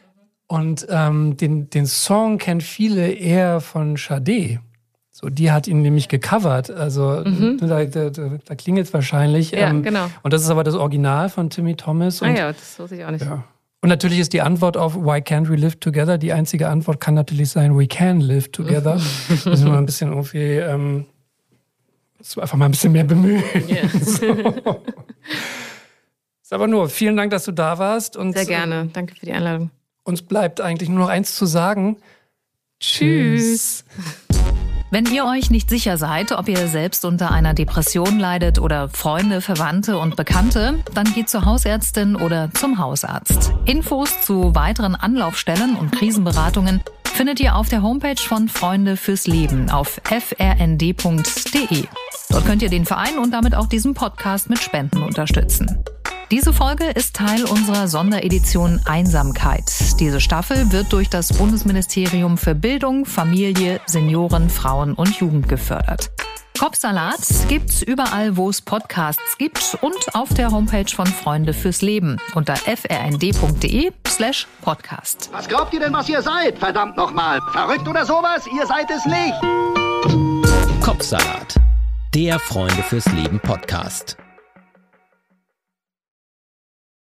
Und ähm, den, den Song kennen viele eher von Sade. So, die hat ihn nämlich gecovert. Also Mhm. da, da, da, da klingelt es wahrscheinlich. Ja, ähm, genau. Und das ist aber das Original von Timmy Thomas. Und, Ah ja, das wusste ich auch nicht. ja. Und natürlich ist die Antwort auf Why can't we live together? Die einzige Antwort kann natürlich sein, we can live together. Müssen wir mal ein bisschen irgendwie, ähm, einfach mal ein bisschen mehr bemühen. Yeah. So. Ist aber nur, vielen Dank, dass du da warst. Und sehr gerne, danke für die Einladung. Uns bleibt eigentlich nur noch eins zu sagen. Tschüss. Wenn ihr euch nicht sicher seid, ob ihr selbst unter einer Depression leidet oder Freunde, Verwandte und Bekannte, dann geht zur Hausärztin oder zum Hausarzt. Infos zu weiteren Anlaufstellen und Krisenberatungen findet ihr auf der Homepage von Freunde fürs Leben auf f r n d punkt d e. Dort könnt ihr den Verein und damit auch diesen Podcast mit Spenden unterstützen. Diese Folge ist Teil unserer Sonderedition Einsamkeit. Diese Staffel wird durch das Bundesministerium für Bildung, Familie, Senioren, Frauen und Jugend gefördert. Kopfsalat gibt's überall, wo es Podcasts gibt und auf der Homepage von Freunde fürs Leben unter f r n d punkt d e slash podcast. Was glaubt ihr denn, was ihr seid? Verdammt nochmal. Verrückt oder sowas? Ihr seid es nicht. Kopfsalat, der Freunde fürs Leben Podcast.